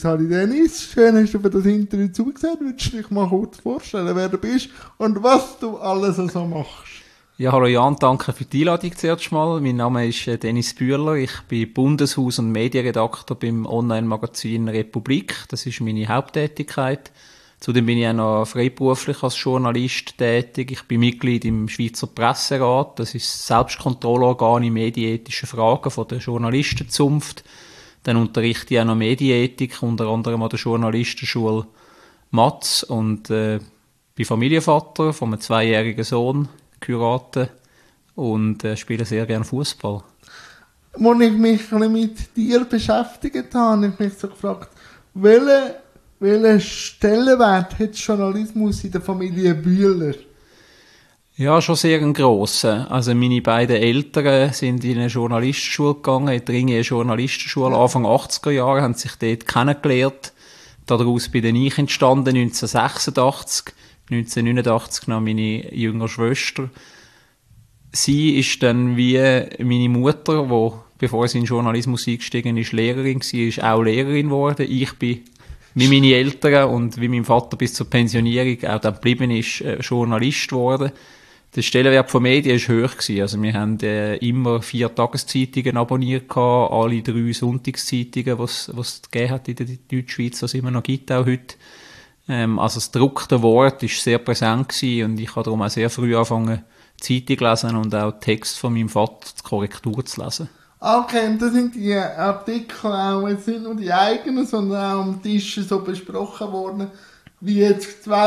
Sali Dennis, schön hast du für das Interview zugesehen. Würdest du dich mal kurz vorstellen, wer du bist und was du alles so machst? Ja, hallo Jan, danke für die Einladung zuerst mal. Mein Name ist Dennis Bühler, ich bin Bundeshaus- und Medienredakteur beim Online-Magazin Republik. Das ist meine Haupttätigkeit. Zudem bin ich auch noch freiberuflich als Journalist tätig. Ich bin Mitglied im Schweizer Presserat. Das ist das Selbstkontrollorgan in medienethischen Fragen von der Journalistenzunft. Dann unterrichte ich auch noch Medienethik, unter anderem an der Journalistenschule Matz und bin Familienvater von einem 2-jährigen Sohn, geheiratet und spiele sehr gerne Fußball. Als ich mich mit dir beschäftigt habe, habe ich mich so gefragt, welchen Stellenwert hat Journalismus in der Familie Bühler? Ja, schon sehr ein grosser. Also meine beiden Eltern sind in eine Journalistenschule gegangen, in die Ringe Journalistenschule, Anfang 80er Jahre, haben sich dort kennengelernt. Daraus bin dann ich entstanden, 1986. 1989 noch meine jüngere Schwester. Sie ist dann wie meine Mutter, die, bevor sie in Journalismus eingestiegen ist, Lehrerin war, ist auch Lehrerin geworden. Ich bin, wie meine Eltern und wie mein Vater bis zur Pensionierung auch dann geblieben ist, Journalist geworden. Der Stellenwert von Medien war hoch gewesen. Also wir haben immer 4 Tageszeitungen abonniert gehabt, alle 3 Sonntagszeitungen, was es gegeben hat in der Deutschschweiz, was es immer noch gibt, auch heute. Also das gedruckte Wort war sehr präsent gewesen und ich habe darum auch sehr früh angefangen, Zeitung zu lesen und auch Text von meinem Vater zur Korrektur zu lesen. Okay, und da sind die Artikel auch jetzt nicht nur die eigenen, sondern auch am Tisch so besprochen worden, wie jetzt die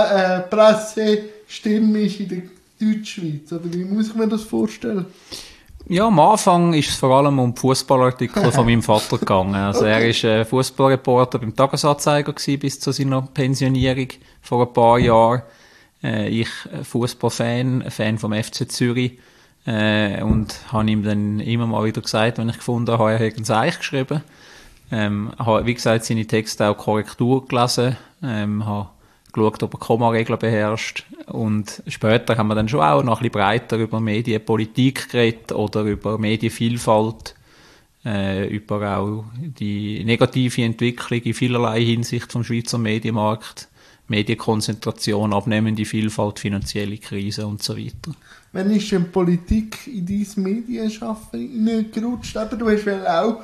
Pressestimme ist in der Deutschschweiz, oder wie muss ich mir das vorstellen? Ja, am Anfang ist es vor allem um die Fußballartikel von meinem Vater gegangen. Also okay. Er war Fußballreporter beim Tagesanzeiger bis zu seiner Pensionierung vor ein paar Jahren. Ich Fußballfan, Fan vom FC Zürich. Und habe ihm dann immer mal wieder gesagt, wenn ich gefunden habe, er hätte ein Seich geschrieben. Habe, wie gesagt, seine Texte auch Korrektur gelesen. Habe geschaut, ob er Kommaregeln beherrscht. Und später haben wir dann schon auch noch ein bisschen breiter über Medienpolitik geredet oder über Medienvielfalt, über auch die negative Entwicklung in vielerlei Hinsicht vom Schweizer Medienmarkt, Medienkonzentration, abnehmende Vielfalt, finanzielle Krise und so weiter. Wann ist denn Politik in dein Medienschaffen hineingerutscht? Aber du hast auch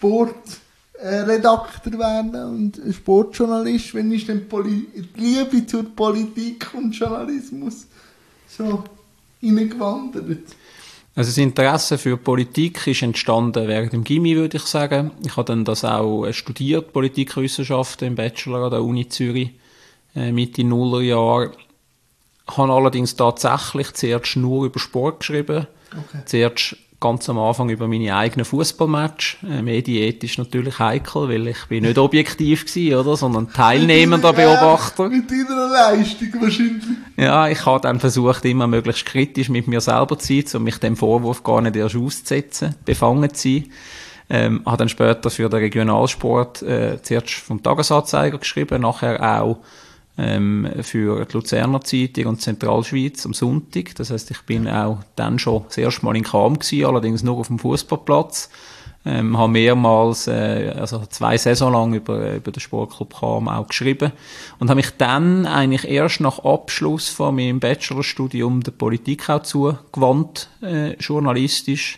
Sportredakteur werden und Sportjournalist. Wann ist denn die Liebe zur Politik und Journalismus so hineingewandert? Also das Interesse für Politik ist entstanden während dem Gymi, würde ich sagen. Ich habe dann das auch studiert, Politikwissenschaften im Bachelor an der Uni Zürich, Mitte Nullerjahre. Ich habe allerdings tatsächlich zuerst nur über Sport geschrieben. Okay. Zuerst ganz am Anfang über meine eigenen Fußballmatch. Medienethisch natürlich heikel, weil ich bin nicht objektiv war, oder, sondern teilnehmender Beobachter. Mit deiner Leistung wahrscheinlich. Ja, ich habe dann versucht, immer möglichst kritisch mit mir selber zu sein, um mich dem Vorwurf gar nicht erst auszusetzen, befangen zu sein. Habe dann später für den Regionalsport zuerst vom Tagesanzeiger geschrieben, nachher auch für die Luzerner Zeitung und Zentralschweiz am Sonntag. Das heisst, ich bin auch dann schon das erste Mal in Cham gewesen, allerdings nur auf dem Fußballplatz. Habe mehrmals, also 2 Saison lang über den Sportclub Cham auch geschrieben und habe mich dann eigentlich erst nach Abschluss von meinem Bachelorstudium der Politik auch zugewandt, journalistisch.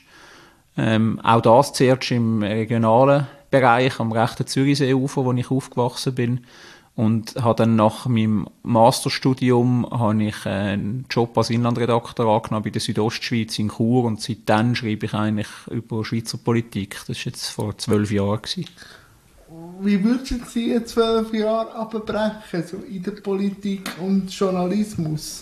Auch das zuerst im regionalen Bereich, am rechten Zürichseeufer, wo ich aufgewachsen bin. Und habe dann nach meinem Masterstudium habe ich einen Job als Inlandredakteur angenommen bei der Südostschweiz in Chur und seitdem schreibe ich eigentlich über Schweizer Politik. Das war jetzt vor 12 Jahren. Wie würdest du in 12 Jahren abbrechen, so in der Politik und Journalismus?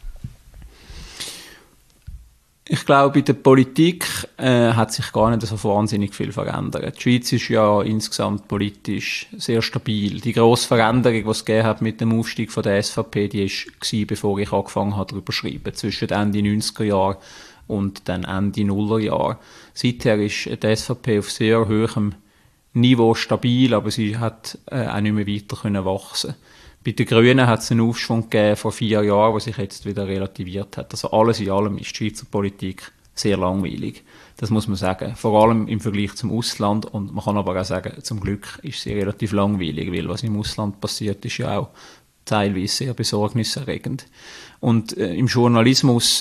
Ich glaube, in der Politik hat sich gar nicht so wahnsinnig viel verändert. Die Schweiz ist ja insgesamt politisch sehr stabil. Die grosse Veränderung, die es gegeben hat mit dem Aufstieg von der SVP, die war, bevor ich angefangen habe, darüber zu schreiben, zwischen Ende 90er Jahren und dann Ende Nullerjahr. Seither ist die SVP auf sehr hohem Niveau stabil, aber sie hat auch nicht mehr weiter können wachsen. Bei den Grünen hat es einen Aufschwung gegeben vor 4 Jahren, der sich jetzt wieder relativiert hat. Also alles in allem ist die Schweizer Politik sehr langweilig. Das muss man sagen. Vor allem im Vergleich zum Ausland. Und man kann aber auch sagen, zum Glück ist sie relativ langweilig, weil was im Ausland passiert, ist ja auch teilweise sehr besorgniserregend. Und im Journalismus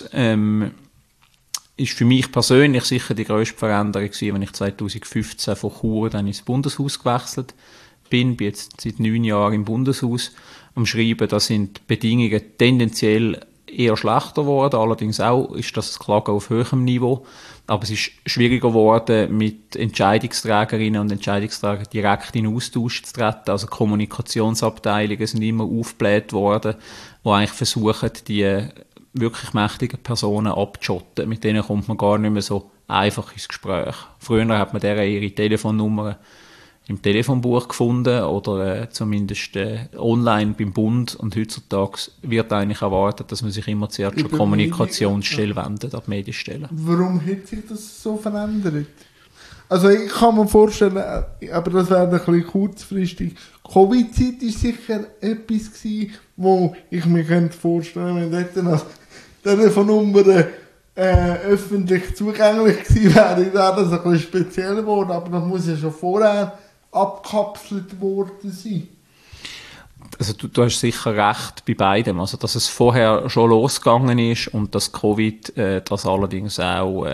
ist für mich persönlich sicher die grösste Veränderung gewesen, wenn ich 2015 von Chur dann ins Bundeshaus gewechselt bin jetzt seit 9 Jahren im Bundeshaus am Schreiben. Da sind die Bedingungen tendenziell eher schlechter geworden, allerdings auch ist das Klagen auf höherem Niveau. Aber es ist schwieriger geworden, mit Entscheidungsträgerinnen und Entscheidungsträgern direkt in Austausch zu treten. Also Kommunikationsabteilungen sind immer aufgebläht worden, die eigentlich versuchen, die wirklich mächtigen Personen abzuschotten. Mit denen kommt man gar nicht mehr so einfach ins Gespräch. Früher hat man deren ihre Telefonnummer im Telefonbuch gefunden oder zumindest online beim Bund. Und heutzutage wird eigentlich erwartet, dass man sich immer zuerst zur Kommunikationsstelle wendet, an die Medienstelle. Warum hat sich das so verändert? Also ich kann mir vorstellen, aber das wäre ein bisschen kurzfristig. Covid-Zeit war sicher etwas gewesen, wo ich mir vorstellen könnte, wenn dort noch Telefonnummer öffentlich zugänglich gewesen wäre, wäre das ein bisschen speziell geworden. Aber das muss ja schon vorher abgekapselt worden sein. Also du hast sicher recht bei beidem. Also dass es vorher schon losgegangen ist und dass Covid das allerdings auch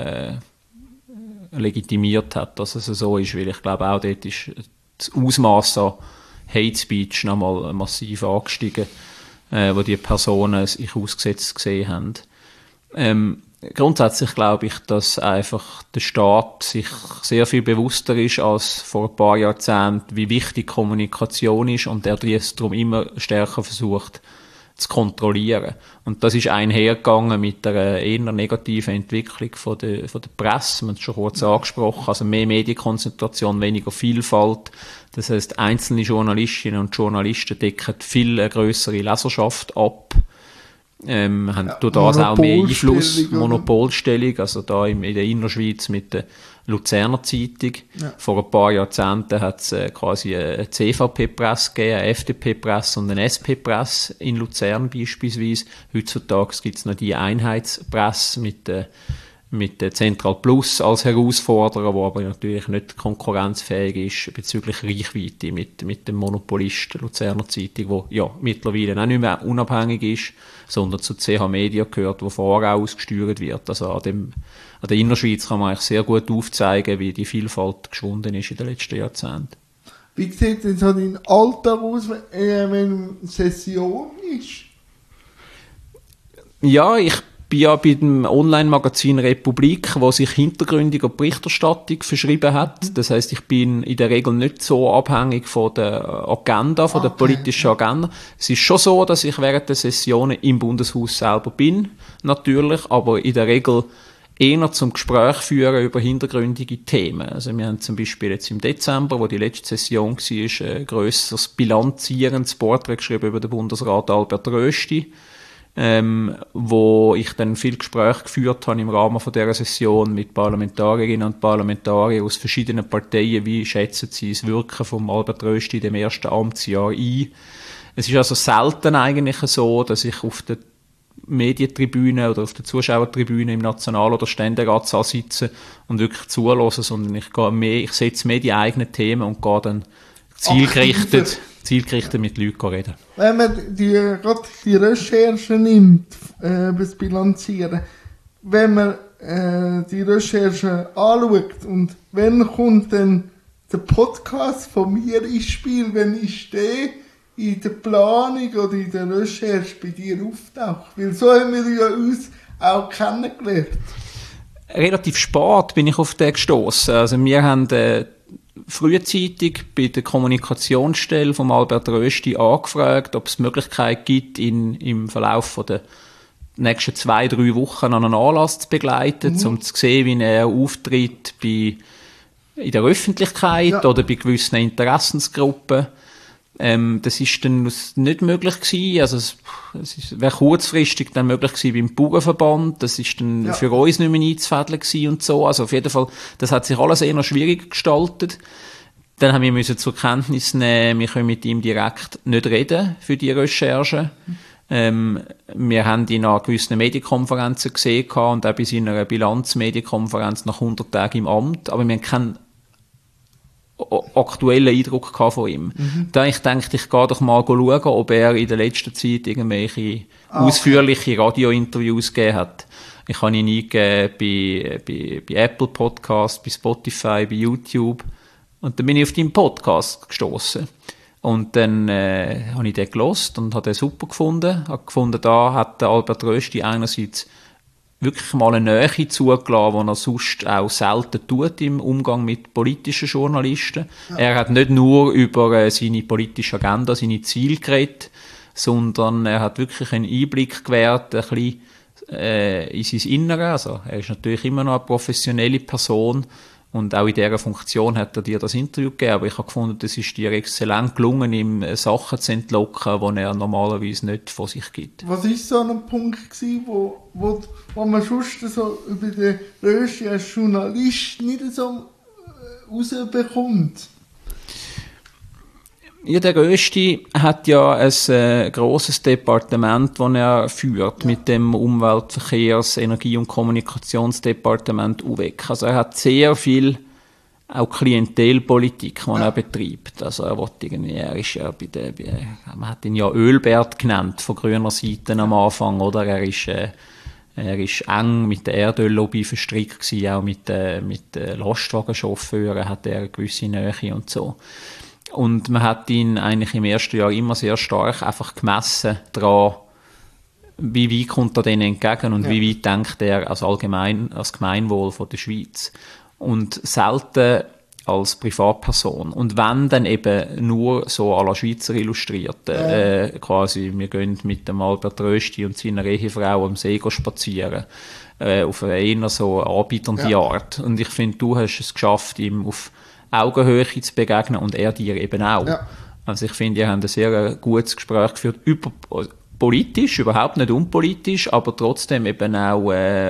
legitimiert hat, dass es so ist, weil ich glaube auch dort ist das Ausmaß an Hate Speech nochmal massiv angestiegen, wo die Personen sich ausgesetzt gesehen haben. Grundsätzlich glaube ich, dass einfach der Staat sich sehr viel bewusster ist als vor ein paar Jahrzehnten, wie wichtig Kommunikation ist und er dies darum immer stärker versucht zu kontrollieren. Und das ist einhergegangen mit einer eher negativen Entwicklung von der Presse. Wir haben es schon kurz angesprochen. Also mehr Medienkonzentration, weniger Vielfalt. Das heisst, einzelne Journalistinnen und Journalisten decken viel grössere Leserschaft ab. Haben durch das auch mehr Einfluss, Monopolstellung, also da in der Innerschweiz mit der Luzerner Zeitung. Ja. Vor ein paar Jahrzehnten hat es quasi eine CVP-Presse gegeben, eine FDP-Presse und eine SP-Presse in Luzern beispielsweise. Heutzutage gibt es noch die Einheitspresse mit der Central Plus als Herausforderer, wo aber natürlich nicht konkurrenzfähig ist bezüglich Reichweite mit dem Monopolist Luzerner Zeitung, wo ja mittlerweile auch nicht mehr unabhängig ist, sondern zu CH Media gehört, wo vorher auch ausgesteuert wird. Also an der Innerschweiz kann man eigentlich sehr gut aufzeigen, wie die Vielfalt geschwunden ist in den letzten Jahrzehnten. Wie sieht denn so dein Alltag aus, wenn Session ist? Ja, ich bin ja bei dem Online-Magazin Republik, wo sich hintergründige Berichterstattung verschrieben hat. Das heisst, ich bin in der Regel nicht so abhängig von der Agenda, von der politischen Agenda. Es ist schon so, dass ich während der Sessionen im Bundeshaus selber bin, natürlich, aber in der Regel eher zum Gespräch führen über hintergründige Themen. Also wir haben zum Beispiel jetzt im Dezember, wo die letzte Session war, ein grösseres bilanzierendes Porträt geschrieben über den Bundesrat Albert Rösti, wo ich dann viel Gespräche geführt habe im Rahmen von dieser Session mit Parlamentarierinnen und Parlamentariern aus verschiedenen Parteien. Wie schätzen sie das Wirken von Albert Rösti in dem ersten Amtsjahr ein? Es ist also selten eigentlich so, dass ich auf der Medientribüne oder auf der Zuschauertribüne im National- oder Ständeratssaal sitze und wirklich zuhöre, sondern ich setze mehr die eigenen Themen und gehe dann zielgerichtet mit Leuten reden. Wenn man gerade die Recherche nimmt, das Bilanzieren, wenn man die Recherche anschaut und wenn kommt dann der Podcast von mir ins Spiel, wenn ich stehe in der Planung oder in der Recherche bei dir auftaucht. Weil so haben wir ja uns auch kennengelernt. Relativ spät bin ich auf den gestossen. Also wir haben frühzeitig bei der Kommunikationsstelle von Albert Rösti angefragt, ob es Möglichkeit gibt, ihn im Verlauf der nächsten 2-3 Wochen an einen Anlass zu begleiten, um zu sehen, wie er auftritt in der Öffentlichkeit oder bei gewissen Interessensgruppen. Das ist dann nicht möglich gewesen. Also es wäre kurzfristig dann möglich gewesen beim Bauernverband. Das ist dann für uns nicht mehr einzufädeln gewesen und so. Also auf jeden Fall, das hat sich alles eher schwierig gestaltet. Dann haben wir zur Kenntnis nehmen, wir können mit ihm direkt nicht reden für die Recherche. Wir haben ihn an gewissen Medienkonferenzen gesehen und auch bei seiner Bilanzmedienkonferenz nach 100 Tagen im Amt, aber wir haben keinen aktuellen Eindruck von ihm. Da ich dachte, ich gehe doch mal schauen, ob er in der letzten Zeit irgendwelche ausführliche Radiointerviews gegeben hat. Ich habe ihn eingegeben bei Apple Podcasts, bei Spotify, bei YouTube und dann bin ich auf deinen Podcast gestoßen. Und dann habe ich den gehört und habe den super gefunden. Ich habe gefunden, da hat der Albert Rösti einerseits wirklich mal eine Nähe zugelassen, die er sonst auch selten tut im Umgang mit politischen Journalisten. Ja. Er hat nicht nur über seine politische Agenda, seine Ziele geredet, sondern er hat wirklich einen Einblick gewährt, ein bisschen in sein Innere. Also er ist natürlich immer noch eine professionelle Person und auch in dieser Funktion hat er dir das Interview gegeben, aber ich habe gefunden, das ist dir exzellent gelungen, ihm Sachen zu entlocken, die er normalerweise nicht von sich gibt. Was war so ein Punkt gewesen, wo man sonst so über den Rösti als Journalist nicht so rausbekommt? Ja, der Rösti hat ja ein grosses Departement, das er führt, mit dem Umweltverkehrs-, Energie- und Kommunikationsdepartement UWEC. Also er hat sehr viel auch Klientelpolitik, die er betreibt. Also er ist ja man hat ihn ja Ölbert genannt, von grüner Seite am Anfang, oder? Er ist eng mit der Erdöllobby verstrickt gewesen, auch mit Lastwagenchauffeuren hat er eine gewisse Nähe und so. Und man hat ihn eigentlich im ersten Jahr immer sehr stark einfach gemessen daran, wie weit kommt er denen entgegen und wie weit denkt er als Gemeinwohl von der Schweiz. Und selten als Privatperson. Und wenn, dann eben nur so à la Schweizer illustriert. Quasi, wir gehen mit dem Albert Rösti und seiner Ehefrau am See spazieren. Auf eine eher so anbietende Art. Und ich finde, du hast es geschafft, ihm auf Augenhöhe zu begegnen und er dir eben auch. Ja. Also ich finde, ihr habt ein sehr gutes Gespräch geführt, politisch, überhaupt nicht unpolitisch, aber trotzdem eben auch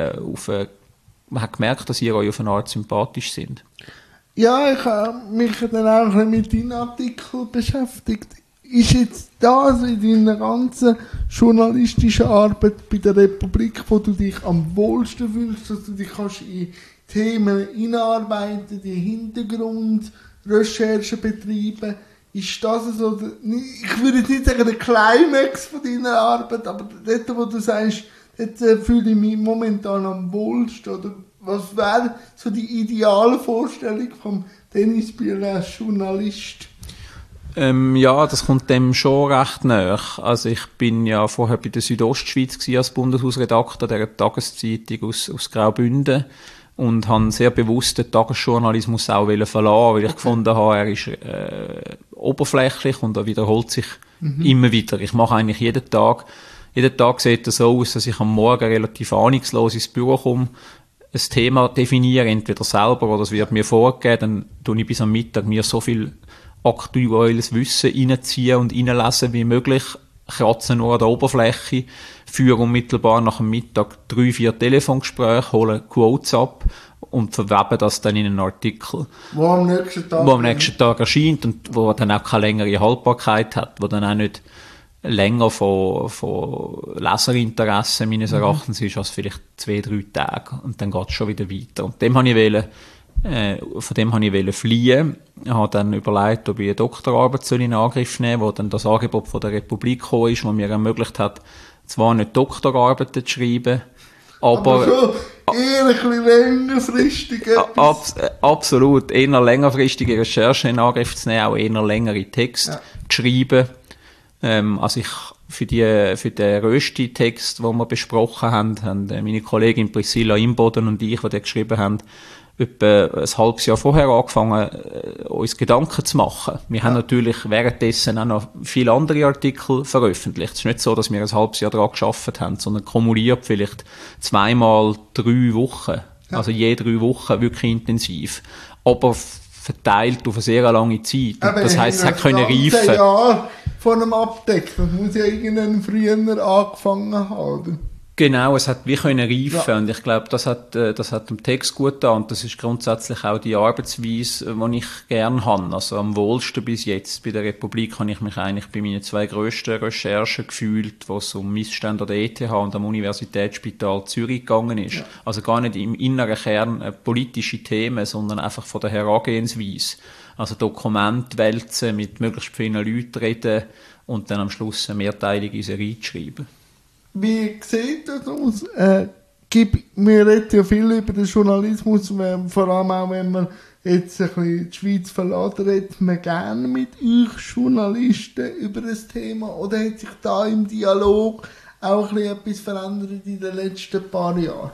man hat gemerkt, dass ihr euch auf eine Art sympathisch sind. Ja, ich habe mich dann auch ein bisschen mit deinem Artikel beschäftigt. Ist jetzt das in deiner ganzen journalistischen Arbeit bei der Republik, wo du dich am wohlsten fühlst, dass du dich kannst in Themen einarbeiten, die Hintergrundrecherchen betreiben, ist das so, ich würde jetzt nicht sagen der Climax von deiner Arbeit, aber dort, wo du sagst, dort fühle ich mich momentan am wohlsten, oder was wäre so die ideale Vorstellung vom Dennis Bühler als Journalist? Ja, das kommt dem schon recht nahe. Also ich bin ja vorher bei der Südostschweiz als Bundeshausredakteur der Tageszeitung aus Graubünden und habe sehr bewusst den Tagesjournalismus auch verlassen, weil ich gefunden habe, er ist oberflächlich und er wiederholt sich immer wieder. Ich mache eigentlich jeden Tag sieht es so aus, dass ich am Morgen relativ ahnungslos ins Büro komme, ein Thema definiere, entweder selber oder es wird mir vorgegeben, dann tue ich bis am Mittag mir so viel aktuelles Wissen reinziehen und reinlesen wie möglich, kratze nur an der Oberfläche, führe unmittelbar nach dem Mittag 3-4 Telefongespräche, hole Quotes ab und verwebe das dann in einen Artikel, wo am nächsten Tag erscheint und wo dann auch keine längere Haltbarkeit hat, wo dann auch nicht länger von Leserinteresse meines Erachtens ist als vielleicht 2-3 Tage und dann geht es schon wieder weiter. Und von dem habe ich fliehen. Ich habe dann überlegt, ob ich eine Doktorarbeit in Angriff nehmen soll, wo dann das Angebot von der Republik gekommen ist, das mir ermöglicht hat, zwar nicht Doktorarbeiten zu schreiben, aber schon eher ein bisschen längerfristig absolut, eher längerfristige Recherchen in Angriff zu nehmen, auch eher längere Texte zu schreiben. Also für den Rösti-Text, den wir besprochen haben meine Kollegin Priscilla Imboden und ich, die den geschrieben haben, etwa ein halbes Jahr vorher angefangen, uns Gedanken zu machen. Wir haben natürlich währenddessen auch noch viele andere Artikel veröffentlicht. Es ist nicht so, dass wir ein halbes Jahr daran gearbeitet haben, sondern kumuliert vielleicht 2-3 Wochen. Also je 3 Wochen wirklich intensiv. Aber verteilt auf eine sehr lange Zeit. Das heisst, es hat können reifen. Jahr von einem Abdeck. Das muss ja irgendwann früher angefangen haben. Genau, es hat wie können reifen Ja. und ich glaube, das hat dem Text gut getan und das ist grundsätzlich auch die Arbeitsweise, die ich gerne habe. Also am wohlsten bis jetzt bei der Republik habe ich mich eigentlich bei meinen 2 grössten Recherchen gefühlt, wo es um Missstände an der ETH und am Universitätsspital Zürich gegangen ist. Ja. Also gar nicht im inneren Kern politische Themen, sondern einfach von der Herangehensweise. Also Dokumente wälzen, mit möglichst vielen Leuten reden und dann am Schluss eine mehrteilige Serie schreiben. Wie sieht das aus? Wir reden ja viel über den Journalismus, vor allem auch, wenn man jetzt ein bisschen die Schweiz verlässt, redet man gerne mit euch Journalisten über das Thema oder hat sich da im Dialog auch ein bisschen etwas verändert in den letzten paar Jahren?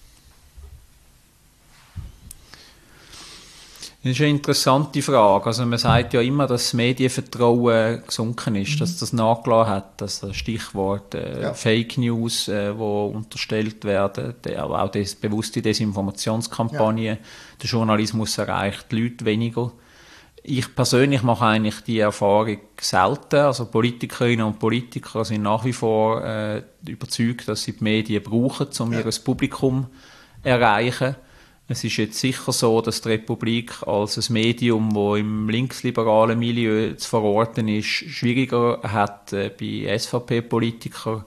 Das ist eine interessante Frage. Also man sagt ja immer, dass das Medienvertrauen gesunken ist, dass das nachgelassen hat. Das Stichwort Fake News, wo unterstellt werden, aber auch bewusste Desinformationskampagnen. Der Journalismus erreicht die Leute weniger. Ich persönlich mache eigentlich die Erfahrung selten. Also Politikerinnen und Politiker sind nach wie vor überzeugt, dass sie die Medien brauchen, um ihr Publikum zu erreichen. Es ist jetzt sicher so, dass die Republik als ein Medium, das im linksliberalen Milieu zu verorten ist, schwieriger hat, bei SVP-Politikern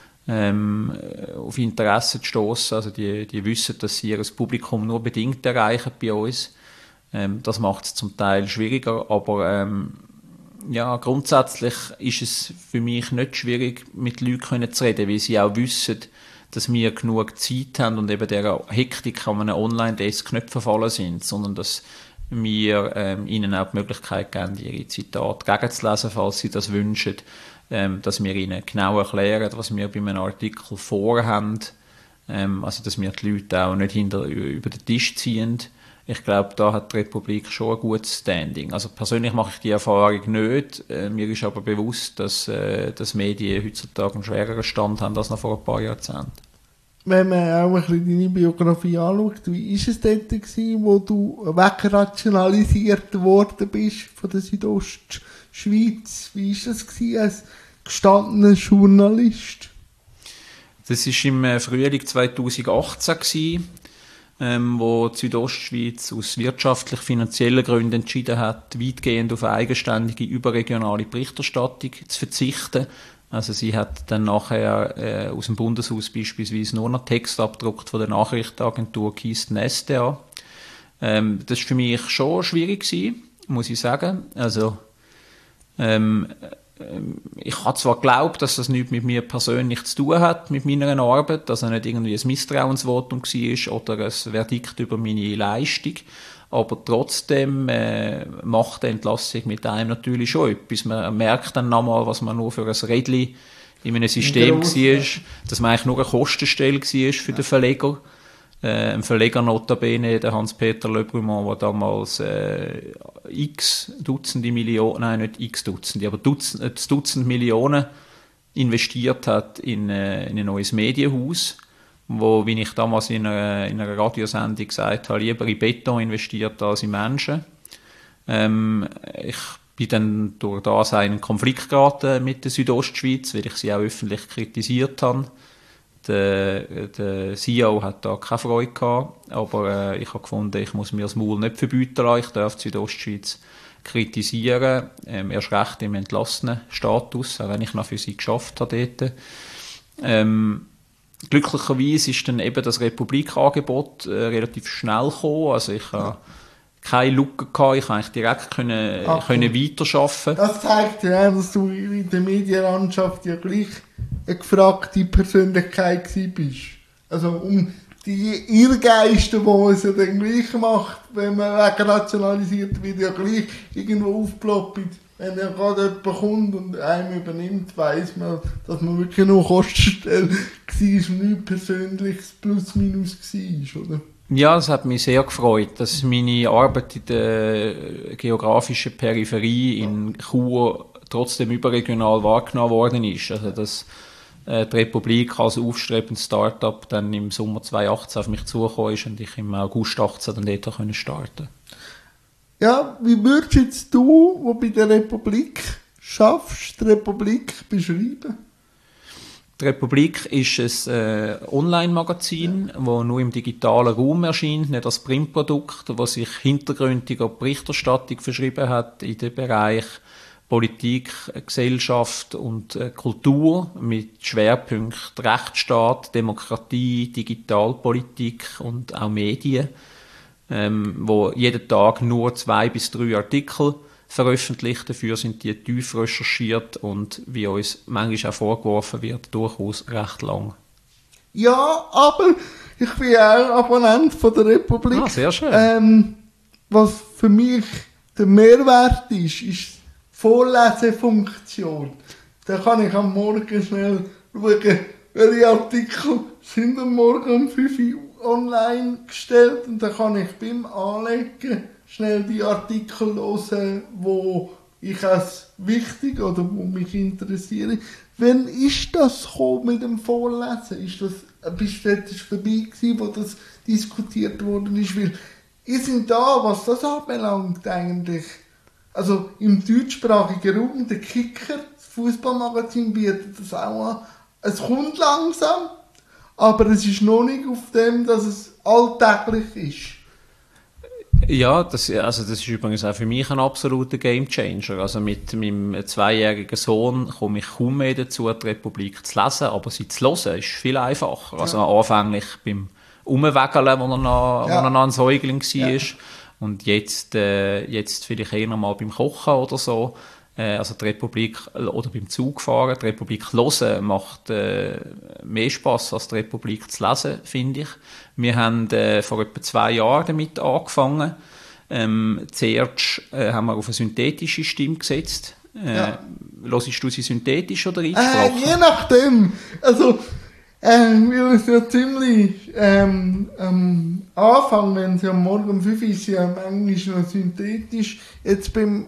auf Interesse zu stoßen. Also die wissen, dass sie ihr Publikum nur bedingt erreichen bei uns. Das macht es zum Teil schwieriger, aber grundsätzlich ist es für mich nicht schwierig, mit Leuten zu reden, weil sie auch wissen, dass wir genug Zeit haben und eben der Hektik an einem Online-Desk nicht verfallen sind, sondern dass wir ihnen auch die Möglichkeit geben, ihre Zitate gegenzulesen, falls sie das wünschen, dass wir ihnen genau erklären, was wir bei einem Artikel vorhaben, also dass wir die Leute auch nicht über den Tisch ziehen. Ich glaube, da hat die Republik schon ein gutes Standing. Also persönlich mache ich die Erfahrung nicht. Mir ist aber bewusst, dass Medien heutzutage einen schwereren Stand haben als noch vor ein paar Jahrzehnten. Wenn man auch ein bisschen deine Biografie anschaut, wie war es dort gewesen, wo du wegrationalisiert worden bist von der Südostschweiz? Wie war es gewesen als gestandener Journalist? Das war im Frühling 2018 gewesen, wo die Südostschweiz aus wirtschaftlich-finanziellen Gründen entschieden hat, weitgehend auf eine eigenständige überregionale Berichterstattung zu verzichten. Also sie hat dann nachher aus dem Bundeshaus beispielsweise nur noch Text abgedruckt von der Nachrichtenagentur Kisten SDA. Das war für mich schon schwierig gewesen, muss ich sagen. Also ich habe zwar geglaubt, dass das nichts mit mir persönlich zu tun hat, mit meiner Arbeit, dass er nicht irgendwie ein Misstrauensvotum war oder ein Verdikt über meine Leistung, aber trotzdem macht die Entlassung mit einem natürlich schon etwas. Man merkt dann nochmal, was man nur für ein Rädchen in einem System war, dass man eigentlich nur eine Kostenstelle war für den Verleger. Ein Verleger notabene, der Hans-Peter Le Brumont, der damals x Dutzende Millionen, nein, nicht x Dutzende, aber Dutzend Millionen investiert hat in ein neues Medienhaus, wo, wie ich damals in einer Radiosendung gesagt habe, lieber in Beton investiert als in Menschen. Ich bin dann durch das in Konflikt geraten mit der Südostschweiz, weil ich sie auch öffentlich kritisiert habe. Der CEO hat da keine Freude gehabt, aber ich habe gefunden, ich muss mir das Maul nicht verbieten lassen, ich darf die Südostschweiz kritisieren, erst recht im entlassenen Status, auch wenn ich noch für sie geschafft habe dort. Glücklicherweise ist dann eben das Republikangebot relativ schnell gekommen, also ich habe keine Lücke gehabt, ich konnte eigentlich direkt können weiterarbeiten. Das zeigt ja, dass du in der Medienlandschaft ja gleich eine gefragte Persönlichkeit bist. Also um die Irrgeister, die es ja dann gleich macht, wenn man wegrationalisiert wird, ja gleich irgendwo aufploppt. Wenn ja gerade jemand kommt und einem übernimmt, weiss man, dass man wirklich nur Kostenstelle war und nichts Persönliches plus minus war, oder? Ja, das hat mich sehr gefreut, dass meine Arbeit in der geografischen Peripherie in Chur trotzdem überregional wahrgenommen worden ist. Also dass die Republik als aufstrebendes Start-up dann im Sommer 2018 auf mich zugekommen ist und ich im August 2018 dann dort starten konnte. Ja, wie würdest jetzt du, der bei der Republik schaffst, die Republik beschreiben? Die Republik ist ein Online-Magazin, das nur im digitalen Raum erscheint, nicht als Printprodukt, das sich hintergründiger Berichterstattung verschrieben hat in den Bereich Politik, Gesellschaft und Kultur mit Schwerpunkten Rechtsstaat, Demokratie, Digitalpolitik und auch Medien, wo jeden Tag nur 2 bis 3 Artikel veröffentlicht. Dafür sind die tief recherchiert und, wie uns manchmal auch vorgeworfen wird, durchaus recht lang. Ja, aber ich bin auch Abonnent von der Republik. Ah, sehr schön. Was für mich der Mehrwert ist die Vorlesefunktion. Da kann ich am Morgen schnell schauen, welche Artikel sind am Morgen um 5 Uhr online gestellt, und dann kann ich beim Anlegen schnell die Artikel hören, wo ich als wichtig oder wo mich interessieren. Wann ist das gekommen mit dem Vorlesen? Bist du dabei gewesen, wo das diskutiert worden ist? Weil ihr sind da, was das anbelangt eigentlich. Also im deutschsprachigen Raum, der Kicker, das Fußballmagazin, bietet das auch an. Es kommt langsam, aber es ist noch nicht auf dem, dass es alltäglich ist. Ja, das ist übrigens auch für mich ein absoluter Gamechanger. Also mit meinem 2-jährigen Sohn komme ich kaum mehr dazu, die Republik zu lesen, aber sie zu hören ist viel einfacher. Also anfänglich beim Umwägeln, wo er noch ein Säugling war. Ja. Und jetzt vielleicht eher mal beim Kochen oder so. Also die Republik, oder beim Zugfahren, die Republik hören macht mehr Spass als die Republik zu lesen, finde ich. Wir haben vor etwa 2 Jahren damit angefangen. Zuerst haben wir auf eine synthetische Stimme gesetzt. Hörst du sie synthetisch oder eingesprochen? Je nachdem. Also, weil es ja ziemlich am Anfang, wenn sie am Morgen um 5 Uhr ist, ja manchmal noch synthetisch. Jetzt beim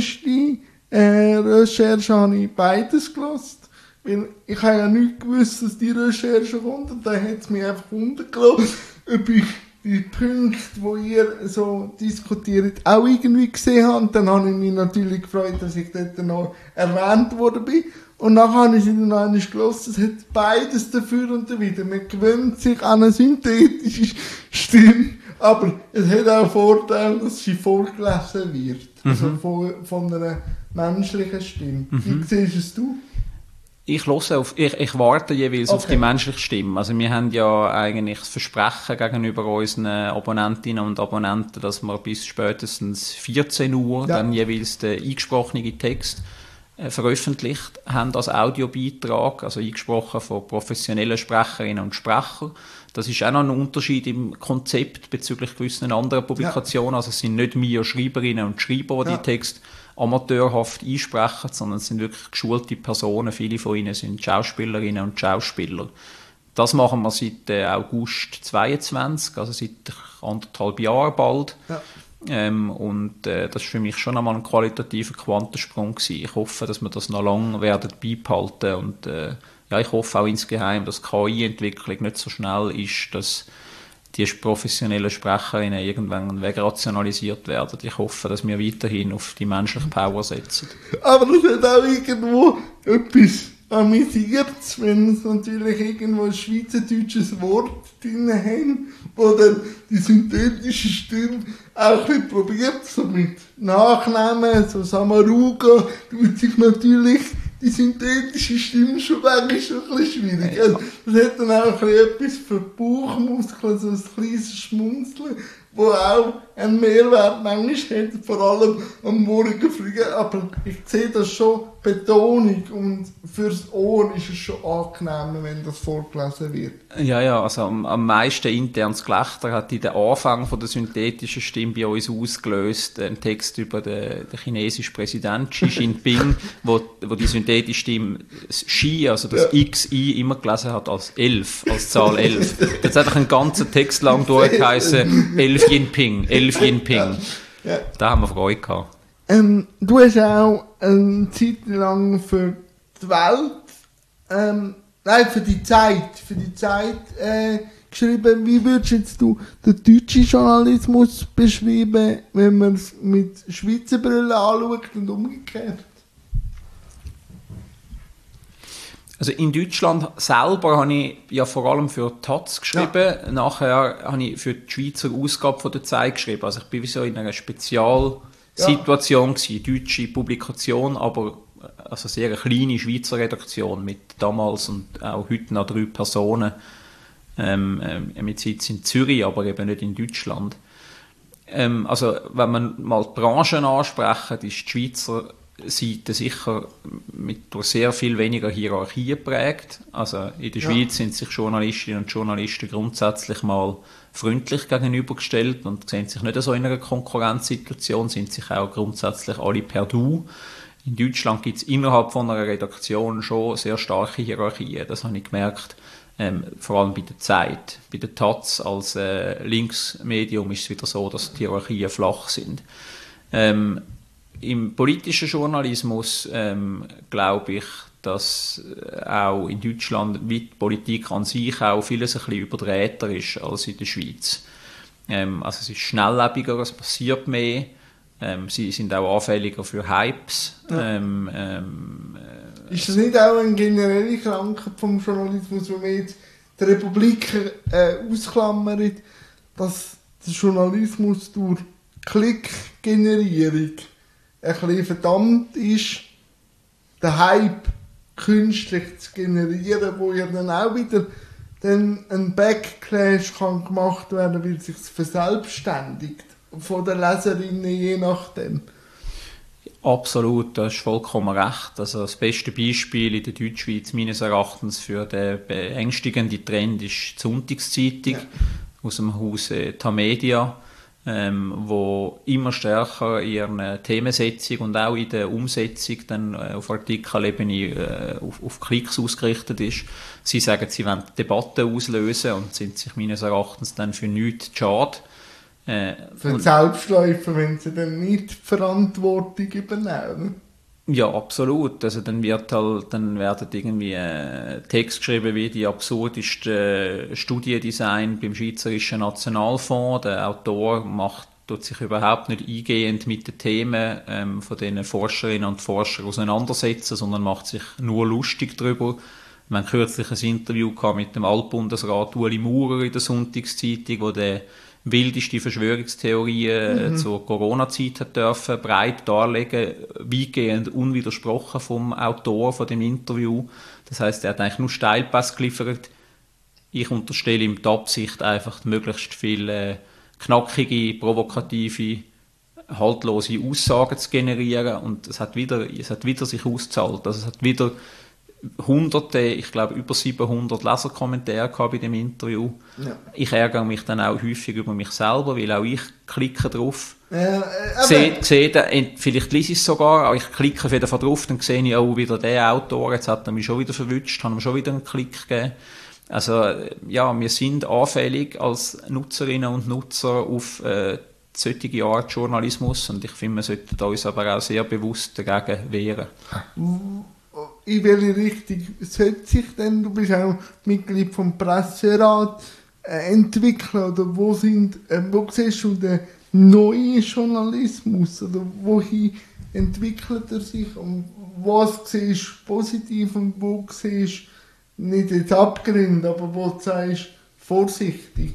Recherche habe ich beides gehört. Weil ich habe ja nicht gewusst, dass die Recherche kommt, und dann hat es mich einfach runtergelassen, ob ich die Punkte, die ihr so diskutiert, auch irgendwie gesehen habe. Und dann habe ich mich natürlich gefreut, dass ich dort noch erwähnt worden bin. Und nachher habe ich sie dann einmal gehört, es hat beides dafür und dawider. Man gewöhnt sich an eine synthetische Stimme, aber es hat auch Vorteil, dass sie vorgelesen wird. Also von einer menschlichen Stimme. Wie siehst du? Ich warte jeweils auf die menschliche Stimme. Also wir haben ja eigentlich das Versprechen gegenüber unseren Abonnentinnen und Abonnenten, dass wir bis spätestens 14 Uhr dann jeweils den eingesprochenen Text veröffentlicht haben als Audiobeitrag, also eingesprochen von professionellen Sprecherinnen und Sprechern. Das ist auch noch ein Unterschied im Konzept bezüglich gewissen anderen Publikationen. Also es sind nicht wir Schreiberinnen und Schreiber, die Text amateurhaft einsprechen, sondern es sind wirklich geschulte Personen. Viele von ihnen sind Schauspielerinnen und Schauspieler. Das machen wir seit August 2022, also seit 1,5 Jahren bald. Ja. Das ist für mich schon einmal ein qualitativer Quantensprung gewesen. Ich hoffe, dass wir das noch lange werden beibehalten, und ich hoffe auch insgeheim, dass die KI-Entwicklung nicht so schnell ist, dass die professionellen Sprecherinnen irgendwann wegrationalisiert werden. Ich hoffe, dass wir weiterhin auf die menschliche Power setzen. Aber das hat auch irgendwo etwas amüsiert, wenn es natürlich irgendwo ein schweizerdeutsches Wort drin haben, wo dann die synthetische Stimme auch ein bisschen probiert, so mit Nachnamen, so Samaruga, tut sich natürlich die synthetische Stimme schon manchmal schon ein bisschen schwierig. Also, das hat dann auch ein bisschen etwas für die Bauchmuskeln, so ein kleines Schmunzeln, wo auch einen Mehrwert manchmal hat, vor allem am Morgen früh. Aber ich sehe das schon, Betonung, und fürs Ohr ist es schon angenehmer, wenn das vorgelesen wird. Ja, also am meisten internes Gelächter hat in den Anfang von der synthetischen Stimme bei uns ausgelöst ein Text über den chinesischen Präsidenten Xi Jinping, wo die synthetische Stimme Xi, also das XI, immer gelesen hat als 11, als Zahl 11. Das hat einfach einen ganzen Text lang durchgeheißen, 11 Jinping, 11 Jinping. Ja. Da haben wir Freude gehabt. Du hast auch eine Zeit lang für die Welt, für die Zeit geschrieben. Wie würdest du den deutschen Journalismus beschreiben, wenn man es mit Schweizer Brille anschaut und umgekehrt? Also in Deutschland selber habe ich ja vor allem für die Taz geschrieben. Ja. Nachher habe ich für die Schweizer Ausgabe von der Zeit geschrieben. Also ich bin wie so in einer Spezialsituation gewesen, deutsche Publikation, aber also sehr eine kleine Schweizer Redaktion mit damals und auch heute noch 3 Personen mit Sitz in Zürich, aber eben nicht in Deutschland. Also wenn man mal die Branchen ansprechen, ist die Schweizer Seite sicher durch sehr viel weniger Hierarchie geprägt. Also in der Schweiz sind sich Journalistinnen und Journalisten grundsätzlich mal freundlich gegenübergestellt und sehen sich nicht so in einer Konkurrenzsituation, sind sich auch grundsätzlich alle per Du. In Deutschland gibt es innerhalb von einer Redaktion schon sehr starke Hierarchien. Das habe ich gemerkt, vor allem bei der Zeit. Bei der Taz als Linksmedium ist es wieder so, dass die Hierarchien flach sind. Im politischen Journalismus glaube ich, dass auch in Deutschland wie die Politik an sich auch vieles ein bisschen überdrehter ist als in der Schweiz. Also es ist schnelllebiger, es passiert mehr. Sie sind auch anfälliger für Hypes. Ja. Ist das nicht auch eine generelle Krankheit vom Journalismus, wenn man jetzt die Republik ausklammert, dass der Journalismus durch Klickgenerierung ein bisschen verdammt ist, den Hype künstlich zu generieren, wo ja dann auch wieder dann ein Backlash kann gemacht werden, weil es sich verselbstständigt von den Leserinnen je nachdem. Absolut, das ist vollkommen recht. Also das beste Beispiel in der Deutschschweiz meines Erachtens für den beängstigenden Trend ist die Sonntagszeitung aus dem Haus Tamedia, wo immer stärker in ihrer Themensetzung und auch in der Umsetzung dann auf Artikelebene auf Klicks ausgerichtet ist. Sie sagen, sie wollen Debatten auslösen und sind sich meines Erachtens dann für nichts schade. Für die Selbstläufer, wenn sie dann nicht die Verantwortung übernehmen. Ja, absolut. Also dann werden irgendwie Text geschrieben wie die absurdeste Studiendesign beim Schweizerischen Nationalfonds. Der Autor tut sich überhaupt nicht eingehend mit den Themen von den Forscherinnen und Forschern auseinandersetzen, sondern macht sich nur lustig darüber. Wir haben kürzlich ein Interview gehabt mit dem Altbundesrat Ueli Maurer in der Sonntagszeitung, wo der wildeste Verschwörungstheorien zur Corona-Zeit hat dürfen breit darlegen, weitgehend unwidersprochen vom Autor von dem Interview. Das heisst, er hat eigentlich nur Steilpass geliefert. Ich unterstelle ihm die Absicht, einfach möglichst viele knackige, provokative, haltlose Aussagen zu generieren, und es hat wieder sich ausgezahlt. Also es hat wieder Hunderte, ich glaube über 700 Leserkommentare gehabt bei dem Interview. Ja. Ich ärgere mich dann auch häufig über mich selber, weil auch ich klicke drauf. Vielleicht lese ich es sogar, aber ich klicke wieder drauf, dann sehe ich auch wieder den Autor, jetzt hat er mich schon wieder verwünscht, hat mir schon wieder einen Klick gegeben. Also ja, wir sind anfällig als Nutzerinnen und Nutzer auf solche Art Journalismus, und ich finde, wir sollten uns aber auch sehr bewusst dagegen wehren. In welche Richtung sollte sich denn, du bist auch Mitglied vom Presserat, entwickeln, oder wo siehst du den neuen Journalismus, oder wohin entwickelt er sich, und was siehst du positiv und wo siehst du nicht jetzt Abgründe, aber wo du sagst, vorsichtig?